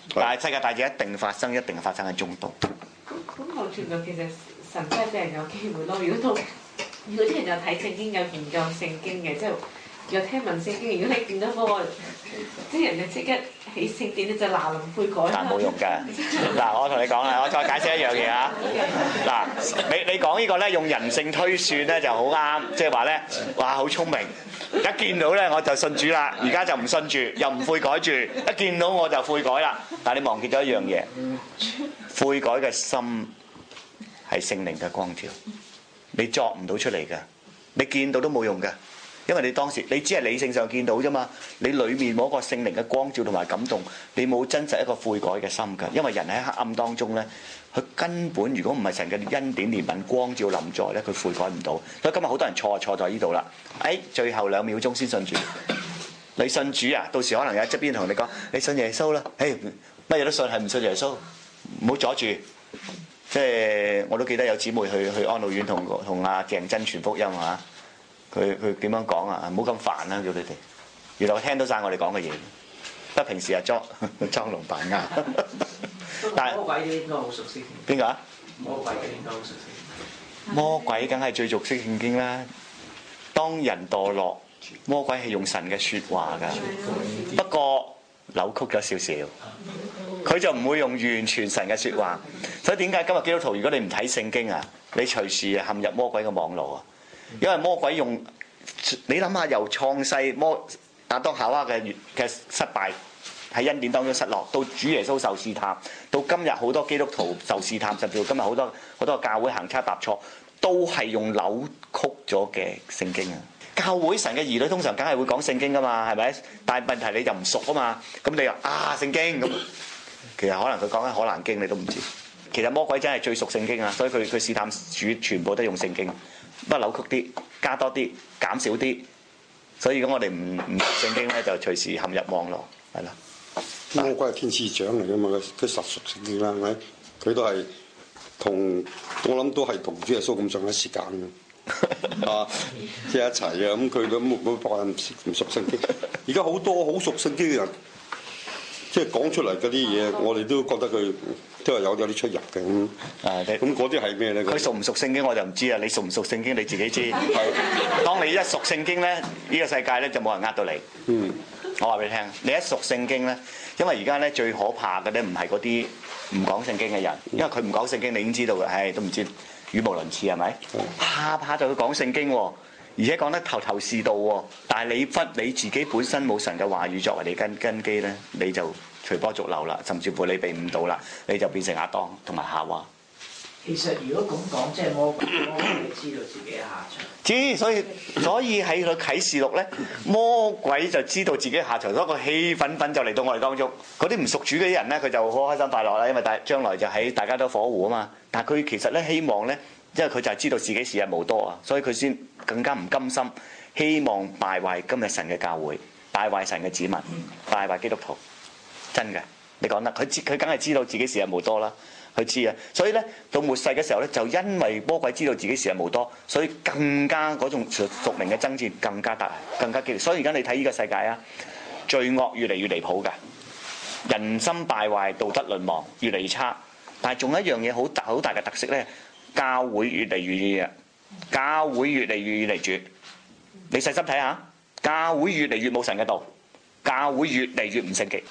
但係世界大戰一定發生，一定係發生喺中東。 咁某程度其實神真係俾人有機會咯。如果啲人有睇聖經、有研究聖經嘅，即係有聽聞聖經。如果你見到嗰個啲人就即刻起聖殿咧，就嗱臨悔改。 但冇用㗎。嗱，我同你講啦，我再解釋一樣嘢啊。嗱，你講呢個咧，用人性推算咧就好啱，即係話咧，哇好聰明，一見到咧我就信主啦，而家就唔信住，又唔悔改住，一見到我就悔改啦。但係你忘記咗一樣嘢，悔改嘅心係聖靈嘅光照，你作唔到出嚟㗎，你見到都冇用㗎。因為你當時你只係理性上見到啫嘛，你裏面冇一個聖靈嘅光照同埋感動，你冇真實一個悔改嘅心㗎。因為人喺黑暗當中咧，佢根本如果唔係神嘅恩典憐憫光照臨在咧，佢悔改唔到。所以今日好多人錯在呢度啦。最後2秒鐘先信主，你信主啊？到時可能有側邊同你講，你信耶穌啦。乜嘢都信，係唔信耶穌？唔好阻住。即係我都記得有姊妹去安老院同阿鄭真傳福音啊。佢點樣講啊？唔好咁煩啦，叫佢哋。原來我聽到晒我哋講嘅嘢，不過平時裝聾扮啞。但係魔鬼應該好熟悉。邊個啊？魔鬼應該好熟悉。魔鬼梗係最熟悉聖經啦。當人墮落，魔鬼係用神嘅説話㗎，不過扭曲咗少少，佢就唔會用完全神嘅説話。所以點解今日基督徒如果你唔睇聖經啊，你隨時陷入魔鬼嘅網絡啊！因為魔鬼用，你諗下由創世亞當夏娃嘅失敗喺恩典當中失落，到主耶穌受試探，到今日好多基督徒受試探，甚至到今日好多教會行差踏錯，都係用扭曲咗嘅聖經啊！教會神嘅兒女通常梗係會講聖經噶嘛，係咪？但係問題你就唔熟啊嘛，咁你話聖經咁，其實可能佢講緊可蘭經你都唔知。其實魔鬼真係最熟聖經啊，所以佢試探主全部都用聖經。不過扭曲啲，加多啲，減少啲，所以如果我哋唔讀聖經咧，就隨時陷入網絡，係啦。 魔鬼係天使長嚟㗎嘛，佢實屬聖經啦，係咪？佢都係我諗都係同主耶穌咁上下時間嘅，啊，即係一齊嘅，咁佢都冇辦法唔熟聖經。而家好多好熟聖經嘅人，即係講出嚟嗰啲嘢，我哋都覺得佢都係有啲出入嘅咁。咁嗰啲係咩咧？ 佢熟唔熟聖經我就唔知啊！你熟唔熟聖經你自己知。係。當你一熟聖經咧，呢個世界咧就冇人呃到你。我話俾你聽，你一熟聖經咧，因為而家咧最可怕嘅咧唔係嗰啲唔講聖經嘅人，因為佢唔講聖經你已經知道嘅，都唔知語無倫次係咪？怕就去講聖經喎，而且講得頭頭是道喎。但係你自己本身冇神嘅話語作為你根基咧，你就隨波逐流啦，甚至乎你被誤導啦，你就變成亞當同埋夏娃。 其實如果咁講，即係魔鬼知道自己嘅下場。 知，所以喺個啟示錄咧，魔鬼就知道自己下場，所以個氣憤憤就嚟到我哋當中。嗰啲唔屬主嗰啲人咧，佢就好開心快樂啦，因為將來就喺大家都火湖啊嘛。但係佢其實咧希望咧，因為佢就係知道自己時日無多啊，所以佢先更加唔甘心，希望敗壞今日神嘅教會，敗壞神嘅子民，敗壞基督徒。真嘅，你講得，佢梗係知道自己時日無多啦。佢知啊，所以咧到末世嘅時候咧，就因為魔鬼知道自己時日無多，所以更加嗰種屬靈嘅爭戰更加大、更加激烈。所以而家你睇呢個世界啊，罪惡越嚟越離譜㗎，人心敗壞、道德淪亡，越嚟越差。但係仲有一樣嘢好大嘅特色咧，教會越嚟越弱，教會越嚟越離絕。你細心睇下，教會越嚟越冇神嘅道，教會越嚟越唔聖潔。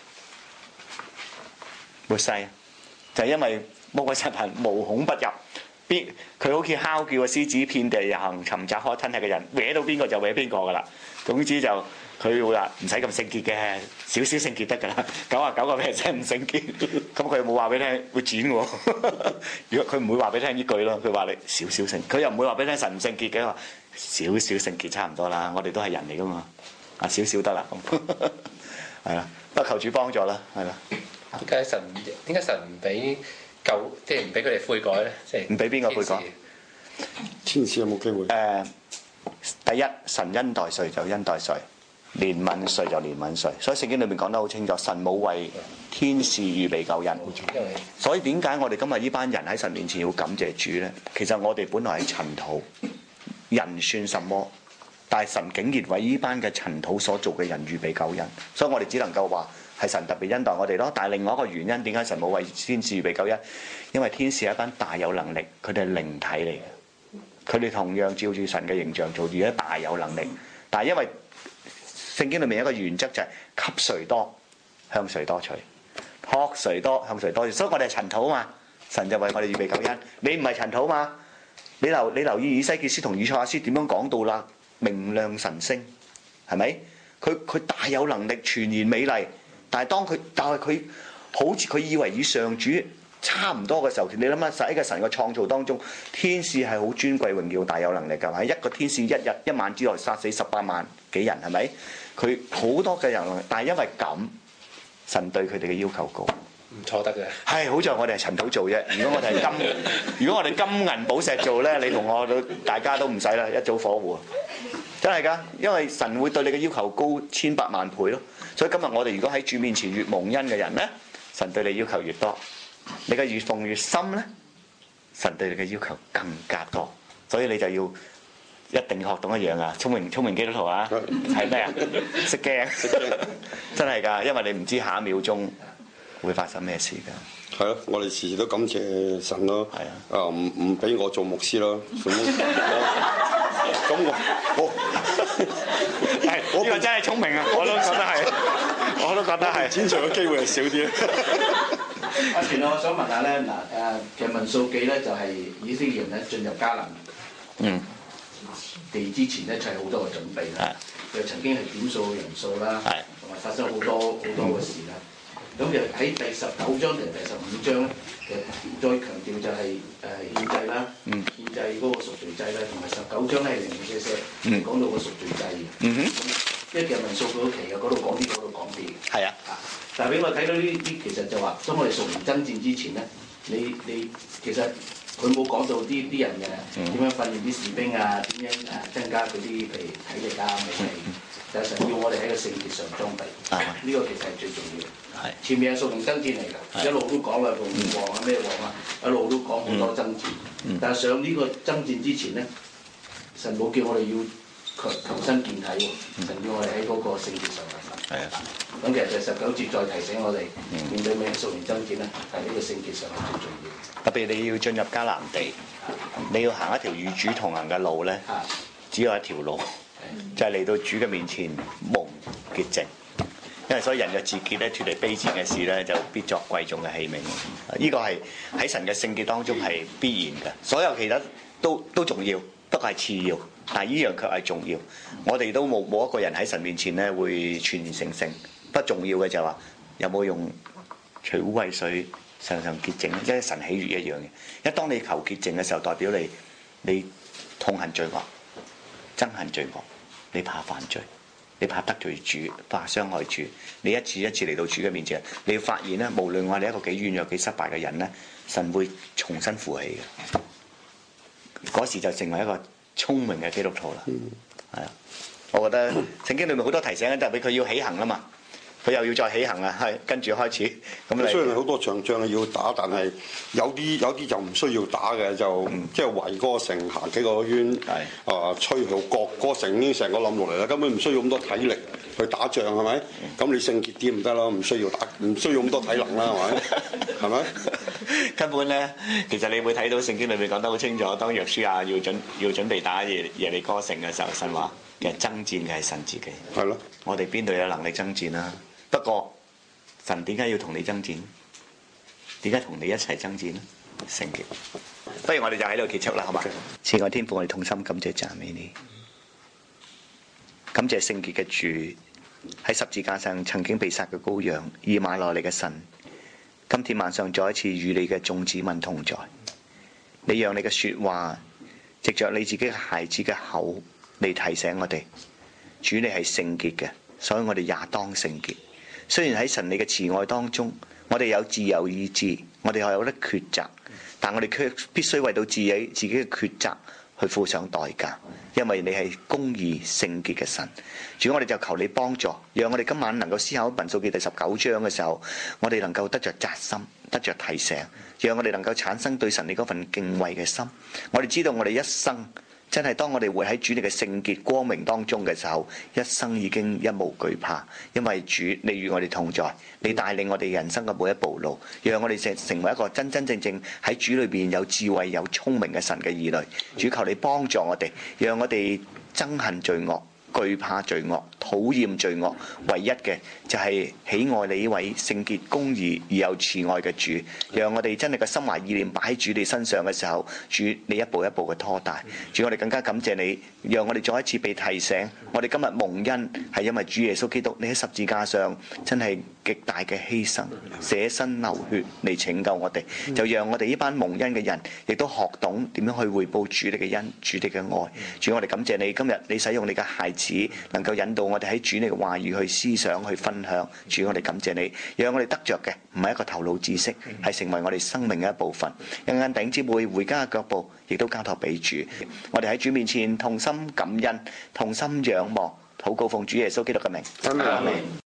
末世就係因為魔鬼實行無孔不入，佢好似哮叫嘅獅子，遍地遊行，尋找可吞吃嘅人，搲到邊個就搲邊個㗎啦。總之就佢會話唔使咁聖潔嘅，少少聖潔得㗎啦，99% 唔聖潔。咁佢冇話俾你聽會轉喎。如果佢唔會話俾你聽呢句咯，佢話你少少聖，佢又唔會話俾你聽神唔聖潔嘅，話少少聖潔差唔多啦。我哋都係人嚟㗎嘛，少少得啦咁。係啦，不過求主幫助啦，係啦。 點解神唔俾即係唔俾佢哋悔改咧？即係唔俾邊個悔改？ 天使有冇機會？ 第一，神恩待誰就恩待誰，憐憫誰就憐憫誰。所以聖經裏面講得好清楚，神冇為天使預備救恩。所以點解我哋今日呢班人喺神面前要感謝主咧？其實我哋本來係塵土，人算什麼？但係神竟然為呢班嘅塵土所做嘅人預備救恩，所以我哋只能夠話係神特別恩待我哋咯。但係另外一個原因，點解神冇為天使預備救恩？因為天使係一班大有能力，佢哋係靈體嚟嘅，佢哋同樣照住神嘅形象做，而且大有能力。但係因為聖經裏面有一個原則就係給誰多，向誰多取；託誰多，向誰多取。所以我哋係塵土啊嘛，神就為我哋預備救恩。你唔係塵土嘛？你留意以西結書同以賽亞書點樣講到啦？明亮神星係咪？佢大有能力，全然美麗。但係佢好似佢以為與上主差唔多嘅時候，你諗下喺個神嘅創造當中，天使係好尊貴榮耀大有能力㗎，係一個天使一晚之內殺死18萬幾人，係咪？佢好多嘅人，但係因為咁，神對佢哋嘅要求高， 唔錯得嘅。 係好在我哋係塵土做啫。如果我哋金銀寶石做咧，你同我大家都唔使啦，一早火湖。真係㗎，因為神會對你嘅要求高千百萬倍咯。所以今日我哋如果喺主面前越蒙恩嘅人咧，神對你要求越多。你嘅越奉越深咧，神對你嘅要求更加多。所以你就要一定學懂一樣啊！聰明基督徒啊，係咩啊？識驚，真係㗎，因為你唔知下一秒鐘會發生咩事㗎。 係咯，我哋時時都感謝神咯。係啊，唔俾我做牧師咯。咁我係呢個真係聰明啊！我都覺得係， 展場嘅機會係少啲。 阿田啊，我想問下咧，其實民數記咧就係以色列人咧進入迦南地之前咧，就係好多嘅準備啦。佢曾經係點數人數啦，同埋發生好多嘅事啦。咁其實喺第19章同第15章咧，其實再強調就係獻祭啦，獻祭嗰個贖罪祭啦，同埋19章咧零零舍舍講到個贖罪祭嘅。因為其實民數記好奇嘅，嗰度講啲，嗰度講啲。係啊。但係俾我睇到呢啲，其實就話，當我哋屬靈爭戰之前咧，你其實佢冇講到啲人嘅點樣訓練啲士兵啊，點樣增加嗰啲譬如體力啊、美力，就神要我哋喺個聖潔上裝備。呢個其實係最重要。前面係屬靈爭戰嚟㗎，一路都講啦，王啊咩王啊，一路都講好多爭戰。但係上呢個爭戰之前咧，神冇叫我哋要強身健體喎，神要我哋喺嗰個聖潔上發生。係啊。咁其實就19節再提醒我哋面對咩屬靈爭戰咧，係呢個聖潔上係最重要。 特別你要進入迦南地，你要行一條與主同行嘅路咧，只有一條路，就係嚟到主嘅面前蒙潔淨。因為所以人嘅自潔咧，脫離卑賤嘅事咧，就必作貴重嘅器皿。呢個係喺神嘅聖潔當中係必然嘅，所有其他都重要，不過係次要，但係呢樣卻係重要。我哋都冇一個人喺神面前咧會全然成聖。不重要嘅就係話有冇用除污穢水常常潔淨，即係神喜悅一樣嘅。一當你求潔淨嘅時候，代表你痛恨罪惡、憎恨罪惡，你怕犯罪，你怕得罪主，怕傷害主。你一次一次嚟到主嘅面前，你要發現咧，無論我哋一個幾軟弱、幾失敗嘅人咧，神會重新扶起嘅。嗰時就成為一個聰明嘅基督徒啦。係啊，我覺得聖經裏面好多提醒咧，就係俾佢要起行啦嘛。佢又要再起行啦，係跟住開始咁。 雖然好多場仗要打，但係有啲就唔需要打嘅，就即係圍嗰個城行幾個圈，吹號角，嗰個城已經成個冧落嚟啦，根本唔需要咁多體力去打仗，係咪？咁你聖潔啲唔得咯，唔需要咁多體能啦，係咪？係咪？ 根本咧，其實你會睇到聖經裏面講得好清楚，當約書亞要準備打耶利哥城嘅時候，神話其實爭戰嘅係神自己。 係咯， 我哋邊度有能力爭戰啊？不過神點解要同你爭戰？點解同你一齊爭戰呢？聖潔。不如我哋就喺度結束啦，好嘛？慈愛天父，我哋痛心感謝讚美你，感謝聖潔嘅主喺十字架上曾經被殺嘅羔羊，以馬內利嘅神，今天晚上再一次與你嘅眾子民同在。你讓你嘅說話藉着你自己嘅孩子嘅口嚟提醒我哋，主你係聖潔嘅，所以我哋也當聖潔。雖然喺神你嘅慈愛當中，我哋有自由意志，我哋又有得抉擇，但我哋卻必須為到自己嘅抉擇去付上代價，因為你係公義聖潔嘅神。主，我哋就求你幫助，讓我哋今晚能夠思考民數記第19章嘅時候，我哋能夠得着扎心，得着提醒，讓我哋能夠產生對神你嗰份敬畏嘅心。我哋知道我哋一生真係當我哋活喺主你嘅聖潔光明當中嘅時候，一生已經一無懼怕，因為主你與我哋同在，你帶領我哋人生嘅每一步路，讓我哋成為一個真真正正喺主裏邊有智慧有聰明嘅神嘅兒女。主求你幫助我哋，讓我哋憎恨罪惡，懼怕罪惡，討厭罪惡，唯一嘅就係喜愛你呢位聖潔公義而又慈愛嘅主。讓我哋真係個心懷意念擺喺主你身上嘅時候，主你一步一步嘅拖帶。主，我哋更加感謝你，讓我哋再一次被提醒，我哋今日蒙恩係因為主耶穌基督你喺十字架上真係極大嘅犧牲，捨身流血嚟拯救我哋。就讓我哋呢班蒙恩嘅人亦都學懂點樣去回報主你嘅恩，主你嘅愛。主，我哋感謝你，今日你使用你嘅孩子能夠引導我哋喺主你嘅話語去思想去分享。主，我哋感謝你，讓我哋得着嘅唔係一個頭腦知識，係成為我哋生命嘅一部分。一陣弟兄姊妹回家嘅腳步亦都交託俾主。我哋喺主面前同心感恩，同心仰望，禱告奉主耶穌基督嘅名。